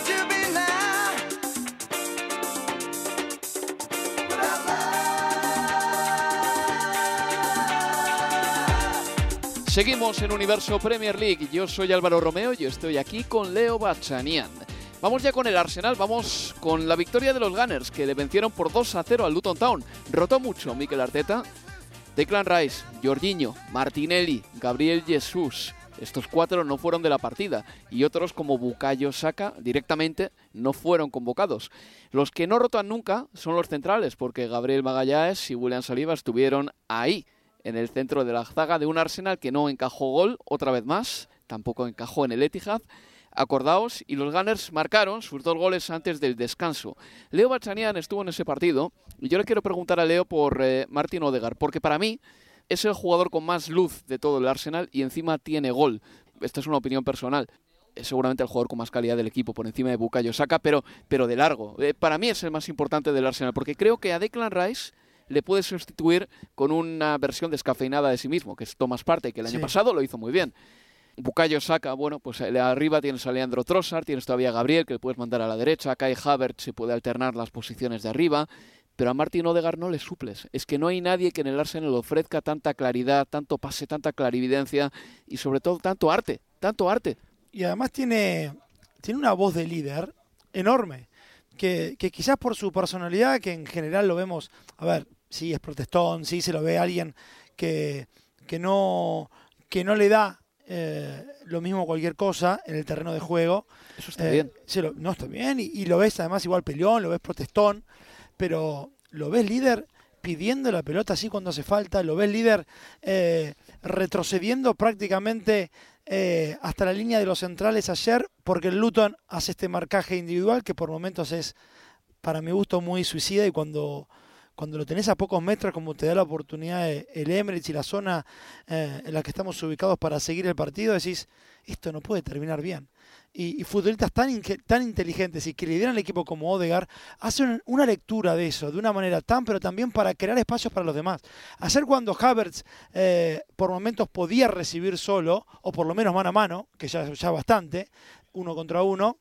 Speaker 4: Seguimos en Universo Premier League. Yo soy Álvaro Romeo y estoy aquí con Leo Bachanian. Vamos ya con el Arsenal, vamos con la victoria de los Gunners, que le vencieron por dos a cero al Luton Town. Rotó mucho Mikel Arteta. Declan Rice, Jorginho, Martinelli, Gabriel Jesús. Estos cuatro no fueron de la partida y otros como Bukayo Saka directamente no fueron convocados. Los que no rotan nunca son los centrales, porque Gabriel Magalhães y William Saliba estuvieron ahí, en el centro de la zaga de un Arsenal que no encajó gol otra vez más, tampoco encajó en el Etihad. Acordaos, y los Gunners marcaron sus dos goles antes del descanso. Leo Bachanian estuvo en ese partido y yo le quiero preguntar a Leo por eh, Martin Odegaard, porque para mí es el jugador con más luz de todo el Arsenal y encima tiene gol. Esta es una opinión personal. Es seguramente el jugador con más calidad del equipo, por encima de Bukayo Saka, pero, pero de largo. Eh, para mí es el más importante del Arsenal, porque creo que a Declan Rice le puede sustituir con una versión descafeinada de sí mismo, que es Thomas Partey, que el año sí. pasado lo hizo muy bien. Bukayo Saka, bueno, pues arriba tienes a Leandro Trossard, tienes todavía a Gabriel, que le puedes mandar a la derecha, Kai Havertz se puede alternar las posiciones de arriba, pero a Martin Odegaard no le suples. Es que no hay nadie que en el Arsenal ofrezca tanta claridad, tanto pase, tanta clarividencia y sobre todo tanto arte, tanto arte.
Speaker 5: Y además tiene, tiene una voz de líder enorme, que, que quizás por su personalidad, que en general lo vemos, a ver, sí es protestón, sí se lo ve a alguien que, que, no, que no le da eh, lo mismo cualquier cosa en el terreno de juego.
Speaker 4: Eso está
Speaker 5: eh,
Speaker 4: bien.
Speaker 5: Sí, lo, no está bien, y, y lo ves además igual peleón, lo ves protestón, pero lo ves líder pidiendo la pelota así cuando hace falta, lo ves líder eh, retrocediendo prácticamente eh, hasta la línea de los centrales ayer, porque el Luton hace este marcaje individual que por momentos es, para mi gusto, muy suicida, y cuando... Cuando lo tenés a pocos metros, como te da la oportunidad de, el Emirates y la zona eh, en la que estamos ubicados para seguir el partido, decís, esto no puede terminar bien. Y, y futbolistas tan, in, tan inteligentes y que lideran el equipo como Odegaard, hacen una lectura de eso, de una manera tan, pero también para crear espacios para los demás. Ayer cuando Havertz eh, por momentos podía recibir solo, o por lo menos mano a mano, que ya, ya bastante, uno contra uno,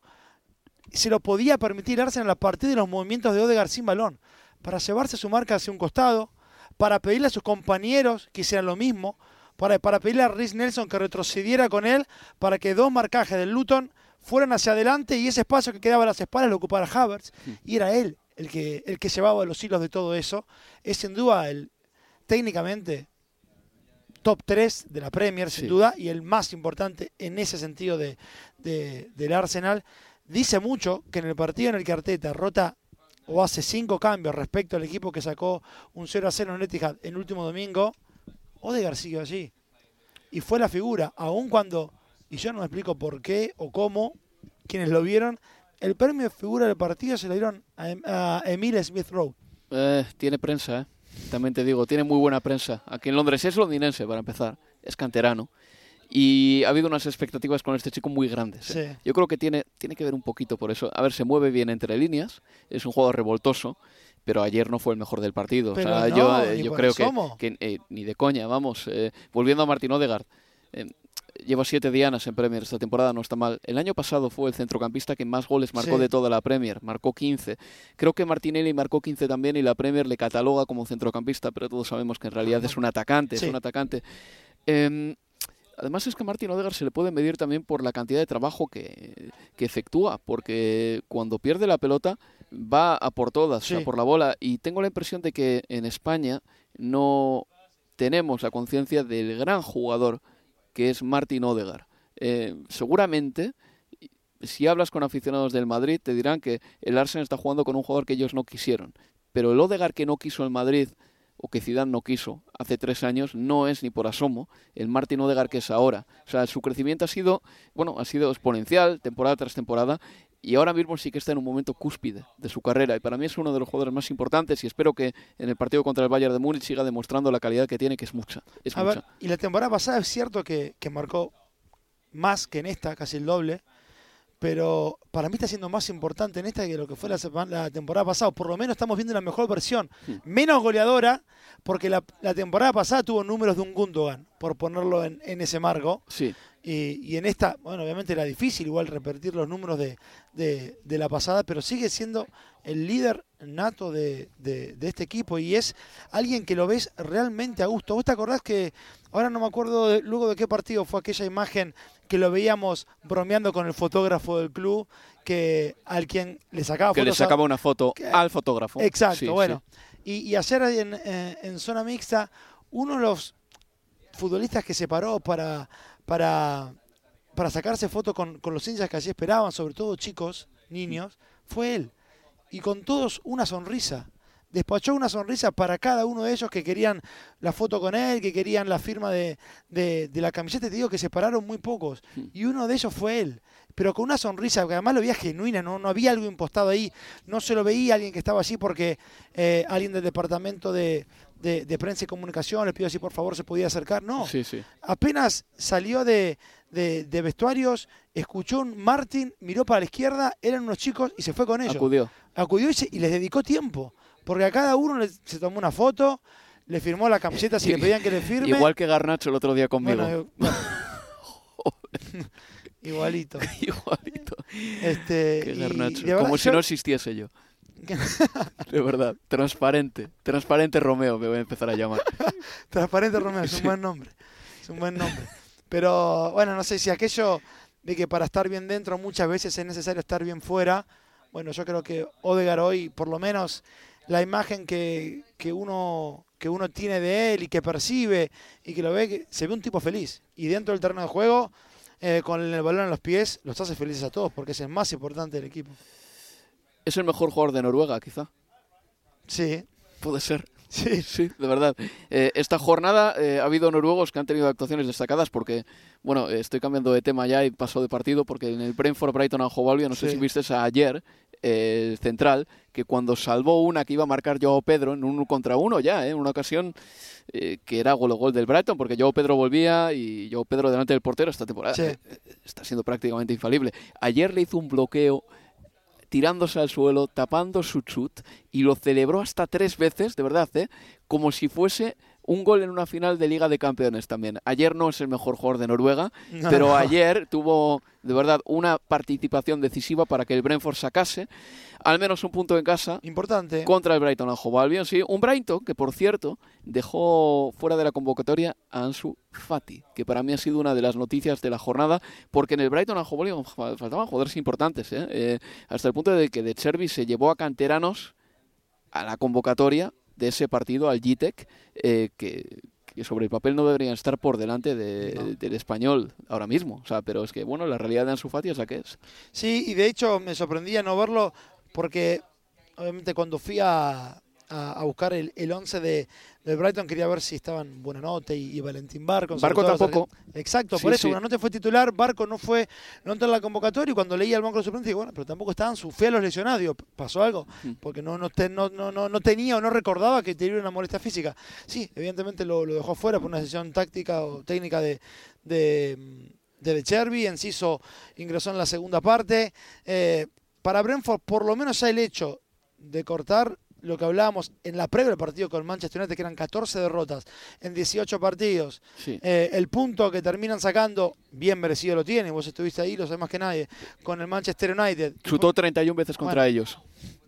Speaker 5: se lo podía permitir Arsenal a partir de los movimientos de Odegaard sin balón, para llevarse su marca hacia un costado, para pedirle a sus compañeros que hicieran lo mismo, para, para pedirle a Reiss Nelson que retrocediera con él, para que dos marcajes del Luton fueran hacia adelante y ese espacio que quedaba a las espaldas lo ocupara Havertz, y era él el que, el que llevaba los hilos de todo eso. Es sin duda el técnicamente top tres de la Premier, sin sí. duda, y el más importante en ese sentido de, de, del Arsenal. Dice mucho que en el partido en el que Arteta rota o hace cinco cambios respecto al equipo que sacó un cero a cero en el Etihad en el último domingo, Odegaard siguió allí. Y fue la figura, aun cuando, y yo no me explico por qué o cómo, quienes lo vieron, el premio de figura del partido se lo dieron a, a Emile Smith-Rowe.
Speaker 4: Eh, tiene prensa, ¿eh? También te digo, tiene muy buena prensa. Aquí en Londres es londinense, para empezar, es canterano. Y ha habido unas expectativas con este chico muy grandes. ¿eh? Sí. Yo creo que tiene, tiene que ver un poquito por eso. A ver, se mueve bien entre líneas, es un jugador revoltoso, pero ayer no fue el mejor del partido.
Speaker 5: Pero
Speaker 4: o sea,
Speaker 5: no,
Speaker 4: yo, eh, yo creo que, que eh, ni de coña, vamos. Eh, volviendo a Martin Odegaard, eh, lleva siete dianas en Premier esta temporada, no está mal. El año pasado fue el centrocampista que más goles marcó sí. de toda la Premier, marcó quince. Creo que Martinelli marcó quince también y la Premier le cataloga como centrocampista, pero todos sabemos que en realidad es un atacante, sí. es un atacante. Eh, Además es que a Martin Odegaard se le puede medir también por la cantidad de trabajo que, que efectúa, porque cuando pierde la pelota va a por todas, sí. o sea, por la bola, y tengo la impresión de que en España no tenemos la conciencia del gran jugador que es Martin Odegaard. Eh, seguramente, si hablas con aficionados del Madrid, te dirán que el Arsenal está jugando con un jugador que ellos no quisieron, pero el Odegaard que no quiso el Madrid, o que Zidane no quiso hace tres años, no es ni por asomo el Martin Odegaard que es ahora. O sea, su crecimiento ha sido, bueno, ha sido exponencial, temporada tras temporada, y ahora mismo sí que está en un momento cúspide de su carrera, y para mí es uno de los jugadores más importantes, y espero que en el partido contra el Bayern de Múnich siga demostrando la calidad que tiene, que es mucha. Es
Speaker 5: a
Speaker 4: mucha.
Speaker 5: Ver, y la temporada pasada es cierto que, que marcó más que en esta, casi el doble, pero para mí está siendo más importante en esta que lo que fue la, la temporada pasada. Por lo menos estamos viendo la mejor versión. Sí. Menos goleadora, porque la, la temporada pasada tuvo números de un Gundogan, por ponerlo en, en ese marco.
Speaker 4: Sí.
Speaker 5: Y, y en esta, bueno, obviamente era difícil igual repetir los números de, de, de la pasada, pero sigue siendo el líder nato de, de, de este equipo y es alguien que lo ves realmente a gusto. ¿Vos te acordás que, ahora no me acuerdo de, luego de qué partido fue aquella imagen que lo veíamos bromeando con el fotógrafo del club, que al quien le sacaba
Speaker 4: que
Speaker 5: fotos
Speaker 4: le sacaba
Speaker 5: a,
Speaker 4: una foto
Speaker 5: que,
Speaker 4: al fotógrafo?
Speaker 5: Exacto,
Speaker 4: sí,
Speaker 5: bueno.
Speaker 4: Sí.
Speaker 5: Y, y ayer en, en, en zona mixta, uno de los futbolistas que se paró para... para, para sacarse fotos con, con los hinchas que allí esperaban, sobre todo chicos, niños, fue él. Y con todos una sonrisa. Despachó una sonrisa para cada uno de ellos que querían la foto con él, que querían la firma de, de, de la camiseta. Te digo que se pararon muy pocos. Y uno de ellos fue él. Pero con una sonrisa, que además lo veía genuina, no, no había algo impostado ahí. No se lo veía alguien que estaba allí porque eh, alguien del departamento de, de, de prensa y comunicación le pidió si por favor se podía acercar. No,
Speaker 4: sí, sí.
Speaker 5: Apenas salió de, de, de vestuarios, escuchó un Martín, miró para la izquierda, eran unos chicos y se fue con ellos.
Speaker 4: Acudió.
Speaker 5: Acudió y, se, y les dedicó tiempo. Porque a cada uno le, se tomó una foto, le firmó la camiseta si le pedían que le firme.
Speaker 4: Igual que Garnacho el otro día conmigo.
Speaker 5: Bueno, bueno. Igualito.
Speaker 4: Igualito.
Speaker 5: Este,
Speaker 4: que
Speaker 5: y
Speaker 4: Garnacho.
Speaker 5: verdad,
Speaker 4: Como si
Speaker 5: yo...
Speaker 4: no existiese yo. De verdad. Transparente. Transparente Romeo me voy a empezar a llamar.
Speaker 5: Transparente Romeo, es un sí. buen nombre. Es un buen nombre. Pero bueno, no sé si aquello de que para estar bien dentro muchas veces es necesario estar bien fuera. Bueno, yo creo que Odegaard hoy, por lo menos la imagen que, que, uno, que uno tiene de él y que percibe y que lo ve, que se ve un tipo feliz. Y dentro del terreno de juego, eh, con el balón en los pies, los hace felices a todos porque es el más importante del equipo.
Speaker 4: Es el mejor jugador de Noruega, quizá.
Speaker 5: Sí.
Speaker 4: Puede ser.
Speaker 5: Sí,
Speaker 4: sí, de verdad. Eh, esta jornada eh, ha habido noruegos que han tenido actuaciones destacadas porque, bueno, eh, estoy cambiando de tema ya y paso de partido porque en el Brentford Brighton and Hove Albion, no sí. sé si viste ayer, eh, el central, que cuando salvó una que iba a marcar Joao Pedro en un uno contra uno ya, eh, en una ocasión eh, que era gol gol del Brighton porque Joao Pedro volvía y Joao Pedro delante del portero esta temporada sí. eh, está siendo prácticamente infalible. Ayer le hizo un bloqueo tirándose al suelo, tapando su chut, y lo celebró hasta tres veces, de verdad, ¿eh? Como si fuese un gol en una final de Liga de Campeones también. Ayer no es el mejor jugador de Noruega, no. pero ayer tuvo, de verdad, una participación decisiva para que el Brentford sacase al menos un punto en casa.
Speaker 5: Importante.
Speaker 4: Contra el Brighton and Hove Albion, sí. Un Brighton que, por cierto, dejó fuera de la convocatoria a Ansu Fati, que para mí ha sido una de las noticias de la jornada, porque en el Brighton and Hove Albion faltaban jugadores importantes, ¿eh? Eh, hasta el punto de que De Zerbi se llevó a canteranos a la convocatoria de ese partido, al G T E C, eh, que, que sobre el papel no deberían estar por delante de, no. del español ahora mismo. O sea, pero es que, bueno, la realidad de Ansu Fati es la que es.
Speaker 5: Sí, y de hecho me sorprendía no verlo porque, obviamente, cuando fui a, a, a buscar el, el once de, del Brighton quería ver si estaban Buenanote y, y Valentín Barco.
Speaker 4: Barco tampoco.
Speaker 5: Exacto,
Speaker 4: sí,
Speaker 5: por eso
Speaker 4: sí.
Speaker 5: Buenanote fue titular, Barco no fue, no entró en la convocatoria y cuando leía el banco de suplentes, digo, bueno, pero tampoco estaban sus fui a los lesionados, digo, ¿pasó algo? Porque no, no, te, no, no, no, no tenía o no recordaba que tenía una molestia física. Sí, evidentemente lo, lo dejó fuera por una decisión táctica o técnica de... de de De Zerbi. Enciso ingresó en la segunda parte. Eh, para Brentford, por lo menos ya el hecho de cortar lo que hablábamos en la previa del partido con Manchester United, que eran catorce derrotas en dieciocho partidos,
Speaker 4: sí.
Speaker 5: eh, el punto que terminan sacando, bien merecido lo tiene, vos estuviste ahí, lo sabés más que nadie, con el Manchester United.
Speaker 4: Chutó treinta y una veces contra bueno. ellos.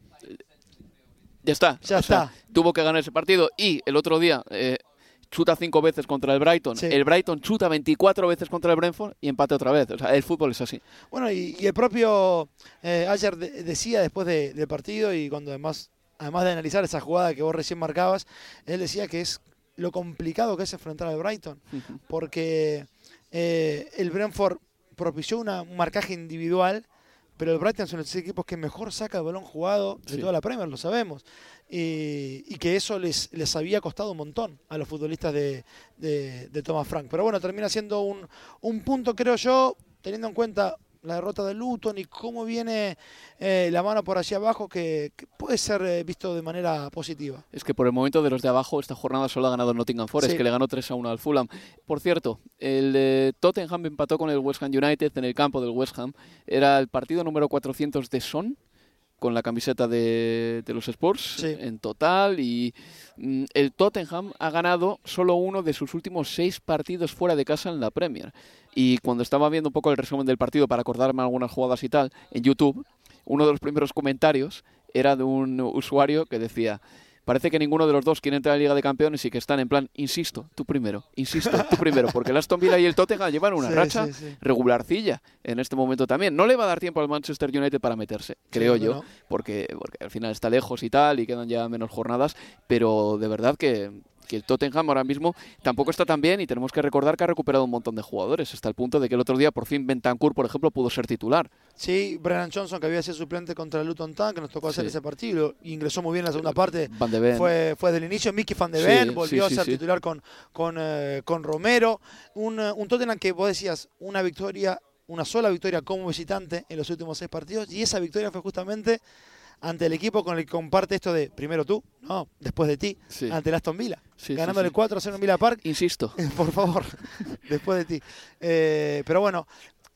Speaker 4: Ya está.
Speaker 5: Ya
Speaker 4: o
Speaker 5: está.
Speaker 4: Sea, tuvo que ganar ese partido y el otro día... Eh, chuta cinco veces contra el Brighton, sí. el Brighton chuta veinticuatro veces contra el Brentford y empate otra vez. O sea, el fútbol es así.
Speaker 5: Bueno, y, y el propio eh, ayer de, decía después de, del partido y cuando además, además de analizar esa jugada que vos recién marcabas, él decía que es lo complicado que es enfrentar al Brighton, uh-huh. porque eh, el Brentford propició una, un marcaje individual, pero el Brighton son los equipos que mejor saca el balón jugado de sí. toda la Premier, lo sabemos. Y, y que eso les, les había costado un montón a los futbolistas de, de, de Thomas Frank. Pero bueno, termina siendo un, un punto, creo yo, teniendo en cuenta la derrota de Luton y cómo viene eh, la mano por allá abajo, que, que puede ser eh, visto de manera positiva.
Speaker 4: Es que por el momento de los de abajo, esta jornada solo ha ganado el Nottingham Forest, sí. que le ganó tres a uno al Fulham. Por cierto, el eh, Tottenham empató con el West Ham United en el campo del West Ham. Era el partido número cuatrocientos de Son, con la camiseta de, de los Spurs
Speaker 5: sí.
Speaker 4: en total, y mm, el Tottenham ha ganado solo uno de sus últimos seis partidos fuera de casa en la Premier. Y cuando estaba viendo un poco el resumen del partido para acordarme algunas jugadas y tal, en YouTube, uno de los primeros comentarios era de un usuario que decía: parece que ninguno de los dos quiere entrar a la Liga de Campeones y que están en plan, insisto, tú primero, insisto, tú primero, porque el Aston Villa y el Tottenham llevan una
Speaker 5: sí,
Speaker 4: racha
Speaker 5: sí, sí.
Speaker 4: regularcilla en este momento también. No le va a dar tiempo al Manchester United para meterse, creo
Speaker 5: Sí,
Speaker 4: yo,
Speaker 5: no.
Speaker 4: porque, porque al final está lejos y tal, y quedan ya menos jornadas, pero de verdad que, que el Tottenham ahora mismo tampoco está tan bien, y tenemos que recordar que ha recuperado un montón de jugadores, hasta el punto de que el otro día por fin Bentancur, por ejemplo, pudo ser titular.
Speaker 5: Sí, Brennan Johnson, que había sido suplente contra el Luton Town, que nos tocó hacer
Speaker 4: Sí.
Speaker 5: ese partido, ingresó muy bien en la segunda parte,
Speaker 4: Van de Ven.
Speaker 5: fue, fue del inicio. Mickey Van de
Speaker 4: Sí,
Speaker 5: Ven volvió
Speaker 4: sí, sí,
Speaker 5: a ser
Speaker 4: sí.
Speaker 5: titular con, con, eh, con Romero. Un, eh, un Tottenham que vos decías, una victoria, una sola victoria como visitante en los últimos seis partidos, y esa victoria fue justamente ante el equipo con el que comparte esto de primero tú, no, después de ti,
Speaker 4: Sí.
Speaker 5: ante el Aston Villa,
Speaker 4: Sí,
Speaker 5: ganándole
Speaker 4: sí, sí.
Speaker 5: cuatro a cero en Villa Park.
Speaker 4: Insisto.
Speaker 5: Por favor, después de ti. Eh, pero bueno,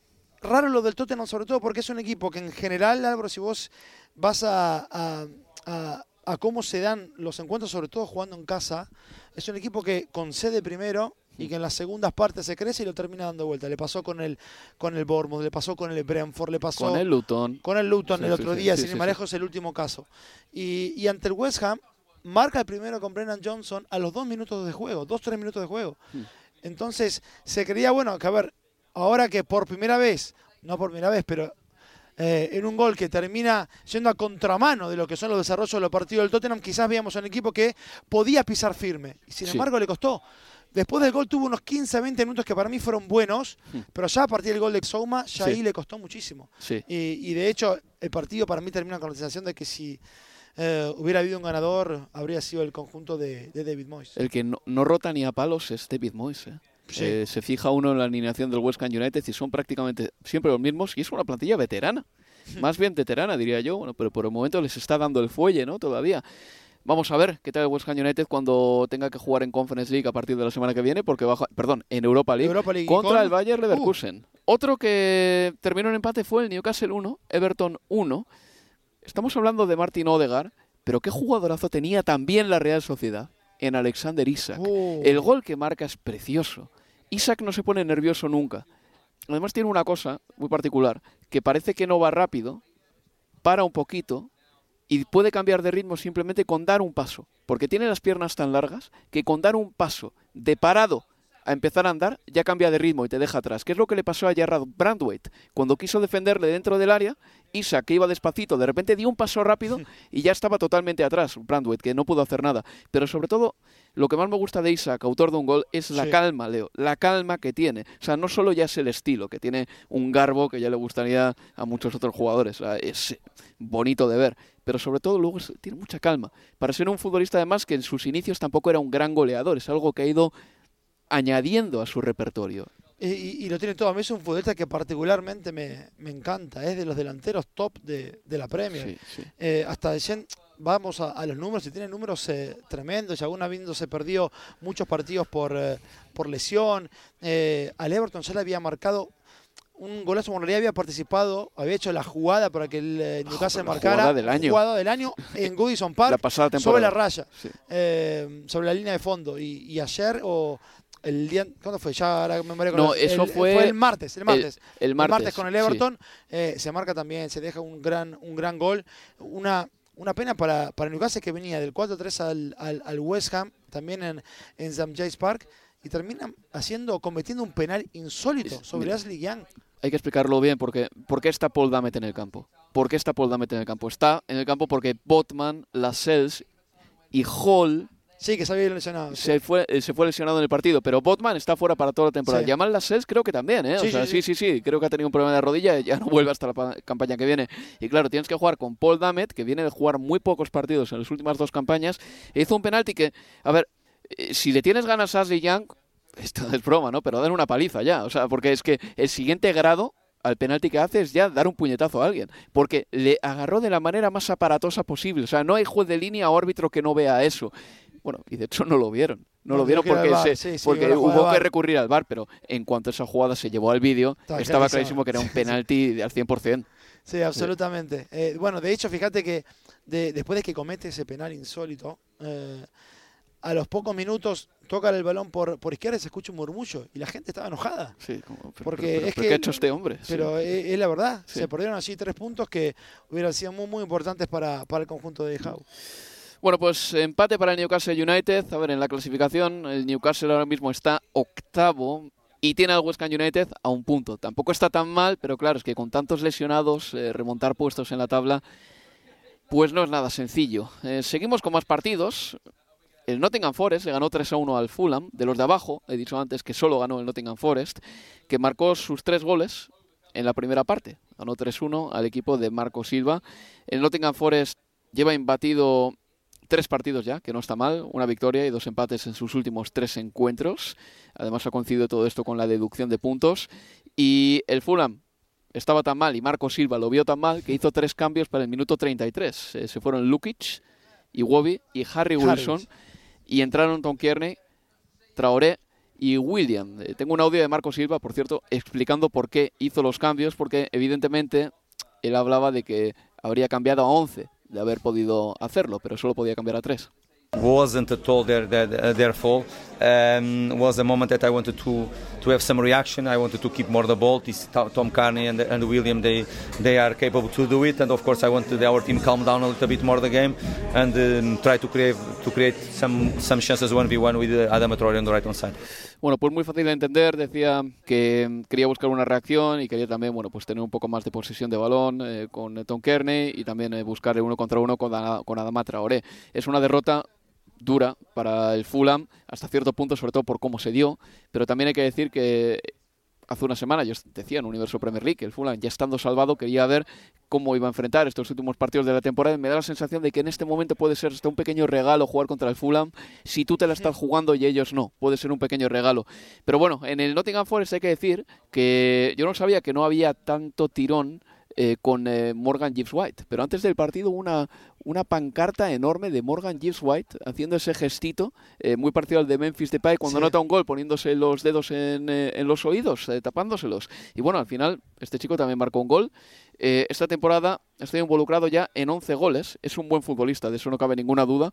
Speaker 5: raro lo del Tottenham, sobre todo porque es un equipo que en general, Álvaro, si vos vas a, a, a, a cómo se dan los encuentros, sobre todo jugando en casa, es un equipo que concede primero y que en las segundas partes se crece y lo termina dando vuelta. Le pasó con el, con el Bournemouth, le pasó con el Brentford, le pasó
Speaker 4: Con el Luton.
Speaker 5: con el Luton
Speaker 4: Sí,
Speaker 5: el
Speaker 4: sí,
Speaker 5: otro
Speaker 4: sí,
Speaker 5: día,
Speaker 4: sí,
Speaker 5: sin
Speaker 4: sí,
Speaker 5: ir más
Speaker 4: sí.
Speaker 5: lejos, el último caso. Y, y ante el West Ham, marca el primero con Brennan Johnson a los dos minutos de juego, dos, tres minutos de juego.
Speaker 4: Mm.
Speaker 5: Entonces, se creía, bueno, que a ver, ahora que por primera vez, no por primera vez, pero eh, en un gol que termina yendo a contramano de lo que son los desarrollos de los partidos del Tottenham, quizás veíamos a un equipo que podía pisar firme. Y sin
Speaker 4: Sí.
Speaker 5: embargo, le costó. Después del gol tuvo unos quince a veinte minutos que para mí fueron buenos,
Speaker 4: Mm.
Speaker 5: pero ya a partir del gol de Xouma, ya
Speaker 4: Sí.
Speaker 5: ahí le costó muchísimo.
Speaker 4: Sí.
Speaker 5: Y, y de hecho, el partido para mí termina con la sensación de que si eh, hubiera habido un ganador, habría sido el conjunto de, de David Moyes.
Speaker 4: El que no, no rota ni a palos es David Moyes. ¿eh?
Speaker 5: Sí.
Speaker 4: Eh, se fija uno en la alineación del West Ham United y son prácticamente siempre los mismos, y es una plantilla veterana. Más bien veterana, diría yo, bueno, pero por el momento les está dando el fuelle, ¿no? Todavía. Vamos a ver qué tal el West Ham United cuando tenga que jugar en Conference League a partir de la semana que viene, porque baja, perdón, en Europa League,
Speaker 5: Europa League.
Speaker 4: contra
Speaker 5: Con-
Speaker 4: el Bayer Leverkusen. Uh. Otro que terminó en empate fue el Newcastle uno, Everton uno. Estamos hablando de Martin Odegaard, pero qué jugadorazo tenía también la Real Sociedad en Alexander Isak.
Speaker 5: Uh.
Speaker 4: El gol que marca es precioso. Isak no se pone nervioso nunca. Además tiene una cosa muy particular, que parece que no va rápido, para un poquito y puede cambiar de ritmo simplemente con dar un paso, porque tiene las piernas tan largas que con dar un paso de parado a empezar a andar ya cambia de ritmo y te deja atrás, que es lo que le pasó a Jarrad Brandwaite cuando quiso defenderle dentro del área. Isak, que iba despacito, de repente dio un paso rápido y ya estaba totalmente atrás Brandwaite, que no pudo hacer nada. Pero sobre todo, lo que más me gusta de Isak, autor de un gol, es la
Speaker 5: Sí.
Speaker 4: calma, Leo, la calma que tiene. O sea, no solo ya es el estilo, que tiene un garbo que ya le gustaría a muchos otros jugadores, o sea, es bonito de ver, pero sobre todo luego es- tiene mucha calma. Para ser un futbolista además que en sus inicios tampoco era un gran goleador, es algo que ha ido añadiendo a su repertorio.
Speaker 5: Y, y- y lo tiene todo. A mí es un futbolista que particularmente me, me encanta. Es de los delanteros top de, de la Premier.
Speaker 4: Sí, sí.
Speaker 5: Eh, hasta decían, vamos a, a los números, y tiene números eh, tremendos. Y aún habiéndose perdido muchos partidos por, eh, por lesión. Eh, al Everton ya le había marcado un golazo. En realidad había participado, había hecho la jugada para que el eh, Newcastle
Speaker 4: la
Speaker 5: marcara.
Speaker 4: jugada del año.
Speaker 5: Jugada del año en Goodison Park.
Speaker 4: La pasada temporada.
Speaker 5: Sobre la raya.
Speaker 4: Sí.
Speaker 5: eh, sobre la línea de fondo. Y, y ayer o el día, ¿cuándo fue? Ya ahora me mareé con
Speaker 4: No,
Speaker 5: el-
Speaker 4: eso
Speaker 5: el-
Speaker 4: fue
Speaker 5: el martes, el martes.
Speaker 4: El, el martes,
Speaker 5: con el
Speaker 4: sí.
Speaker 5: Everton eh, se marca también, se deja un gran un gran gol, una una pena para, para Newcastle, que venía del cuatro tres al, al, al West Ham, también en, en Saint James Park, y termina haciendo, cometiendo un penal insólito
Speaker 4: Es-
Speaker 5: sobre
Speaker 4: mira.
Speaker 5: Ashley Young.
Speaker 4: Hay que explicarlo bien, porque ¿por qué está Paul Dammit en el campo? ¿Por qué está Paul Dammit en el campo? Está en el campo porque Botman, Lascelles y Hall
Speaker 5: Sí, que se había lesionado. sí.
Speaker 4: se fue, eh, se fue lesionado en el partido, pero Botman está fuera para toda la temporada.
Speaker 5: Sí.
Speaker 4: Yamal Lascelles creo que también, ¿eh? O
Speaker 5: Sí,
Speaker 4: sea,
Speaker 5: sí,
Speaker 4: sí,
Speaker 5: sí.
Speaker 4: sí, sí, creo que ha tenido un problema de rodilla y ya no vuelve hasta la pa- campaña que viene. Y claro, tienes que jugar con Paul Dammit, que viene de jugar muy pocos partidos en las últimas dos campañas, e hizo un penalti que, a ver, eh, si le tienes ganas a Ashley Young, esto es broma, ¿no? Pero dan una paliza ya, o sea, porque es que el siguiente grado al penalti que hace es ya dar un puñetazo a alguien, porque le agarró de la manera más aparatosa posible. O sea, no hay juez de línea o árbitro que no vea eso. Bueno, y de hecho no lo vieron. No,
Speaker 5: No,
Speaker 4: lo vieron
Speaker 5: creo que
Speaker 4: porque,
Speaker 5: era el
Speaker 4: se-
Speaker 5: V A R, sí, sí,
Speaker 4: porque
Speaker 5: era la jugada
Speaker 4: hubo
Speaker 5: de
Speaker 4: que
Speaker 5: V A R.
Speaker 4: recurrir al V A R, pero en cuanto esa jugada se llevó al vídeo,
Speaker 5: Estaba
Speaker 4: estaba
Speaker 5: clarísimo.
Speaker 4: clarísimo que era un penalti al cien por ciento.
Speaker 5: Sí, absolutamente. Eh, bueno, de hecho, fíjate que de, después de que comete ese penal insólito, eh, a los pocos minutos toca el balón por, por izquierda y se escucha un murmullo. Y la gente estaba enojada.
Speaker 4: Sí, como, pero,
Speaker 5: porque
Speaker 4: pero, pero,
Speaker 5: es
Speaker 4: pero
Speaker 5: que,
Speaker 4: ¿qué ha hecho este hombre?
Speaker 5: Pero
Speaker 4: sí.
Speaker 5: es, es la verdad.
Speaker 4: Sí.
Speaker 5: Se perdieron así tres puntos que hubieran sido muy, muy importantes para, para el conjunto de Howe.
Speaker 4: Bueno, pues empate para el Newcastle United. A ver, en la clasificación el Newcastle ahora mismo está octavo y tiene al West Ham United a un punto. Tampoco está tan mal, pero claro, es que con tantos lesionados, eh, remontar puestos en la tabla, pues no es nada sencillo. Eh, seguimos con más partidos. El Nottingham Forest le ganó tres a uno al Fulham. De los de abajo, he dicho antes que solo ganó el Nottingham Forest, que marcó sus tres goles en la primera parte. Ganó tres uno al equipo de Marco Silva. El Nottingham Forest lleva imbatido tres partidos ya, que no está mal, una victoria y dos empates en sus últimos tres encuentros. Además ha coincidido todo esto con la deducción de puntos. Y el Fulham estaba tan mal y Marco Silva lo vio tan mal que hizo tres cambios para el minuto treinta y tres. Eh, se fueron Lukic, Iwobi y Harry Wilson. Harris. Y entraron Tom Kearney, Traoré y William. Eh, tengo un audio de Marco Silva, por cierto, explicando por qué hizo los cambios, porque evidentemente él hablaba de que habría cambiado a once de haber podido hacerlo, pero solo podía cambiar a tres.
Speaker 8: Wasn't at all their their, their fault. Um, was a moment that I wanted to to have some reaction. I wanted to keep more the ball. This Tom Kearney and and William, they they are capable to do it. And of course, I wanted our team calm down a little bit more the game and um, try to create to create some some chances one v one with Adam Traoré on the right hand side.
Speaker 4: Bueno, pues muy fácil de entender. Decía que quería buscar una reacción y quería también, bueno, pues tener un poco más de posesión de balón eh, con Tom Kearney y también eh, buscar el uno contra uno con, con Adama Traoré. Es una derrota dura para el Fulham, hasta cierto punto, sobre todo por cómo se dio, pero también hay que decir que hace una semana, yo decía en Universo Premier League, el Fulham, ya estando salvado, quería ver cómo iba a enfrentar estos últimos partidos de la temporada y me da la sensación de que en este momento puede ser hasta un pequeño regalo jugar contra el Fulham si tú te la estás jugando y ellos no, puede ser un pequeño regalo. Pero bueno, en el Nottingham Forest hay que decir que yo no sabía que no había tanto tirón Eh, con eh, Morgan Gibbs-White, pero antes del partido una, una pancarta enorme de Morgan Gibbs-White haciendo ese gestito eh, muy parecido al de Memphis Depay cuando sí. Anota un gol poniéndose los dedos en, eh, en los oídos, eh, tapándoselos. Y bueno, al final este chico también marcó un gol. Eh, esta temporada estoy involucrado ya en once goles. Es un buen futbolista, de eso no cabe ninguna duda.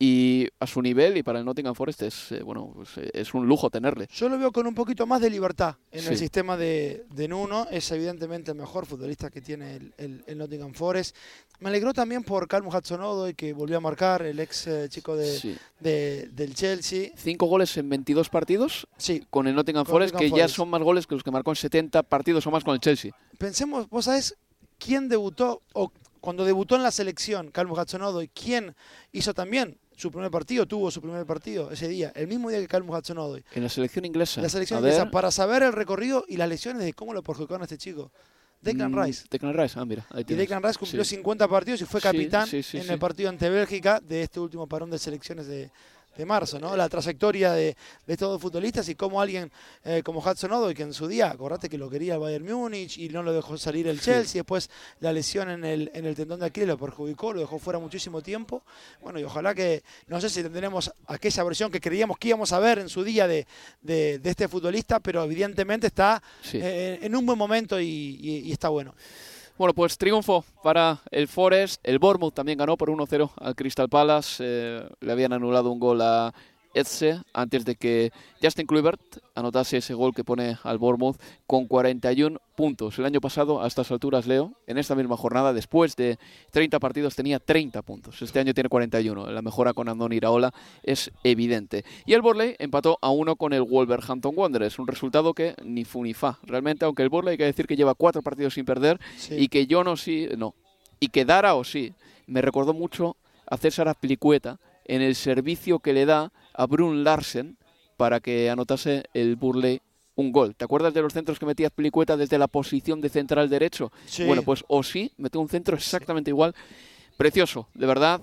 Speaker 4: Y a su nivel y para el Nottingham Forest es, eh, bueno, pues, eh, es un lujo tenerle.
Speaker 5: Yo lo veo con un poquito más de libertad en
Speaker 4: sí.
Speaker 5: el sistema de, de Nuno. Es evidentemente el mejor futbolista que tiene el, el, el Nottingham Forest. Me alegró también por Callum Hudson-Odoi, que volvió a marcar, el ex eh, chico de, sí. de, del Chelsea.
Speaker 4: Cinco goles en veintidós partidos
Speaker 5: sí.
Speaker 4: con el Nottingham con Forest, Nottingham que Forest. Ya son más goles que los que marcó en setenta partidos o más con el Chelsea.
Speaker 5: Pensemos, vos sabés quién debutó, o cuando debutó en la selección, Callum Hudson-Odoi, quién hizo también su primer partido, tuvo su primer partido ese día, el mismo día que Callum Hudson-Odoi.
Speaker 4: En la selección inglesa.
Speaker 5: La selección
Speaker 4: a
Speaker 5: inglesa,
Speaker 4: ver.
Speaker 5: Para saber el recorrido y las lesiones de cómo lo perjudicaron a este chico. Declan
Speaker 4: mm,
Speaker 5: Rice.
Speaker 4: Declan Rice, ah, mira. Ahí
Speaker 5: y Declan Rice cumplió
Speaker 4: sí.
Speaker 5: cincuenta partidos y fue capitán
Speaker 4: sí, sí, sí,
Speaker 5: en
Speaker 4: sí.
Speaker 5: el partido ante Bélgica de este último parón de selecciones de, de marzo, ¿no? La trayectoria de, de estos dos futbolistas y cómo alguien eh, como Hudson-Odoi, que en su día, acordate que lo quería el Bayern Múnich y no lo dejó salir el Chelsea, sí. Después la lesión en el, en el tendón de Aquiles lo perjudicó, lo dejó fuera muchísimo tiempo. Bueno, y ojalá que, no sé si tendremos aquella versión que creíamos que íbamos a ver en su día de, de, de este futbolista, pero evidentemente está sí. eh, en un buen momento y, y, y está bueno.
Speaker 4: Bueno, pues triunfo para el Forest. El Bournemouth también ganó por uno cero al Crystal Palace. Eh, le habían anulado un gol a Eze antes de que Justin Kluivert anotase ese gol que pone al Bournemouth con cuarenta y uno puntos. El año pasado, a estas alturas, Leo, en esta misma jornada, después de treinta partidos, tenía treinta puntos. Este año tiene cuarenta y uno. La mejora con Andoni Iraola es evidente. Y el Burnley empató a uno con el Wolverhampton Wanderers. Un resultado que ni fu ni fa. Realmente, aunque el Burnley hay que decir que lleva cuatro partidos sin perder sí. y que yo no sí, no. Y que Dara o sí, me recordó mucho a César Azpilicueta en el servicio que le da a Brun Larsen para que anotase el Burnley un gol. ¿Te acuerdas de los centros que metía Azpilicueta desde la posición de central derecho?
Speaker 5: Sí.
Speaker 4: Bueno, pues o sí, metió un centro exactamente sí. igual. Precioso, de verdad.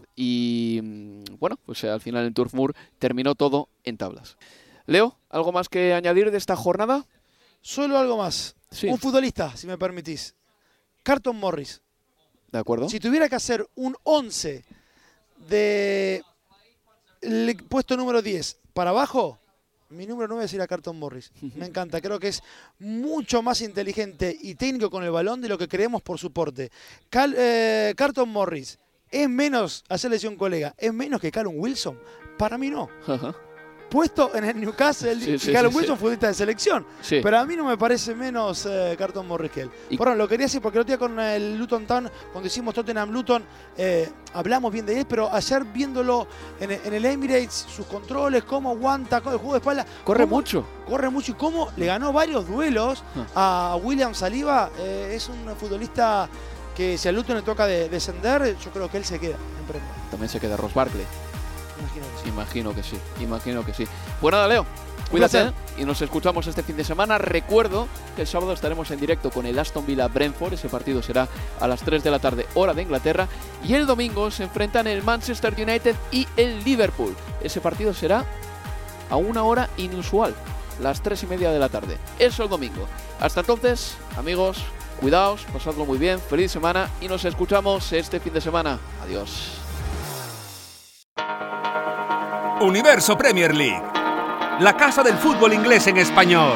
Speaker 4: Y bueno, pues al final en Turf Moor terminó todo en tablas. Leo, ¿algo más que añadir de esta jornada?
Speaker 5: Solo algo más. Sí. Un futbolista, si me permitís. Carlton Morris.
Speaker 4: ¿De acuerdo?
Speaker 5: Si tuviera que hacer un once de el puesto número diez para abajo, Mi número nueve sería Carlton Morris. Me encanta, creo que es mucho más inteligente y técnico con el balón de lo que creemos por su porte. Cal, eh, Carlton Morris es menos, hacerle decir a un colega, es menos que Callum Wilson. Para mí no.
Speaker 4: Ajá.
Speaker 5: Puesto en el Newcastle,
Speaker 4: Sí, sí,
Speaker 5: Callum
Speaker 4: sí,
Speaker 5: Wilson
Speaker 4: sí.
Speaker 5: futbolista de selección,
Speaker 4: Sí.
Speaker 5: pero a mí no me parece menos eh, Carlton Morris que él.
Speaker 4: Y-
Speaker 5: Bueno, lo quería decir porque el otro día con el Luton Town, cuando hicimos Tottenham Luton, eh, hablamos bien de él, pero ayer viéndolo en, en el Emirates, sus controles, cómo aguanta, el juego de espalda.
Speaker 4: Corre
Speaker 5: cómo-
Speaker 4: mucho.
Speaker 5: Corre mucho y cómo le ganó varios duelos a William Saliba. Eh, es un futbolista que si al Luton le toca de, descender, yo creo que él se queda en Premier.
Speaker 4: También se queda Ross Barkley.
Speaker 5: Imagino que sí.
Speaker 4: Imagino que sí, imagino que sí. Pues nada, Leo, cuídate
Speaker 5: placer.
Speaker 4: y nos escuchamos este fin de semana. Recuerdo que el sábado estaremos en directo con el Aston Villa Brentford. Ese partido será a las tres de la tarde, hora de Inglaterra. Y el domingo se enfrentan el Manchester United y el Liverpool. Ese partido será a una hora inusual, las tres y media de la tarde. Eso el domingo. Hasta entonces, amigos, cuidaos, pasadlo muy bien, feliz semana y nos escuchamos este fin de semana. Adiós.
Speaker 3: Universo Premier League, la casa del fútbol inglés en español.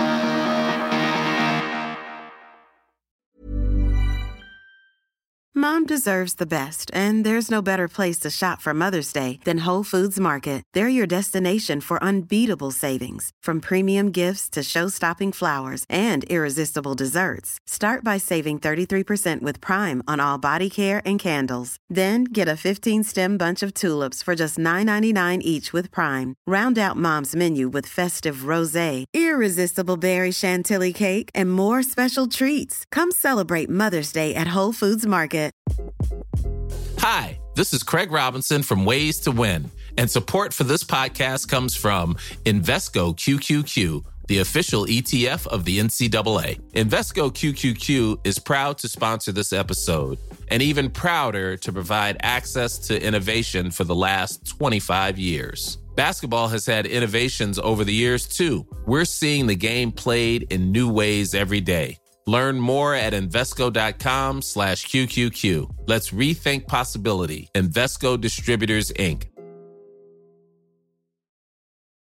Speaker 1: Mom deserves the best, and there's no better place to shop for Mother's Day than Whole Foods Market. They're your destination for unbeatable savings, from premium gifts to show-stopping flowers and irresistible desserts. Start by saving thirty-three percent with Prime on all body care and candles. Then get a fifteen-stem bunch of tulips for just nine ninety-nine each with Prime. Round out Mom's menu with festive rosé, irresistible berry chantilly cake, and more special treats. Come celebrate Mother's Day at Whole Foods Market.
Speaker 7: Hi, this is Craig Robinson from Ways to Win, and support for this podcast comes from Invesco Q Q Q, the official E T F of the N C double A. Invesco Q Q Q is proud to sponsor this episode, and even prouder to provide access to innovation for the last twenty-five years. Basketball has had innovations over the years, too. We're seeing the game played in new ways every day. Learn more at Invesco.com slash QQQ. Let's rethink possibility. Invesco Distributors, Incorporated.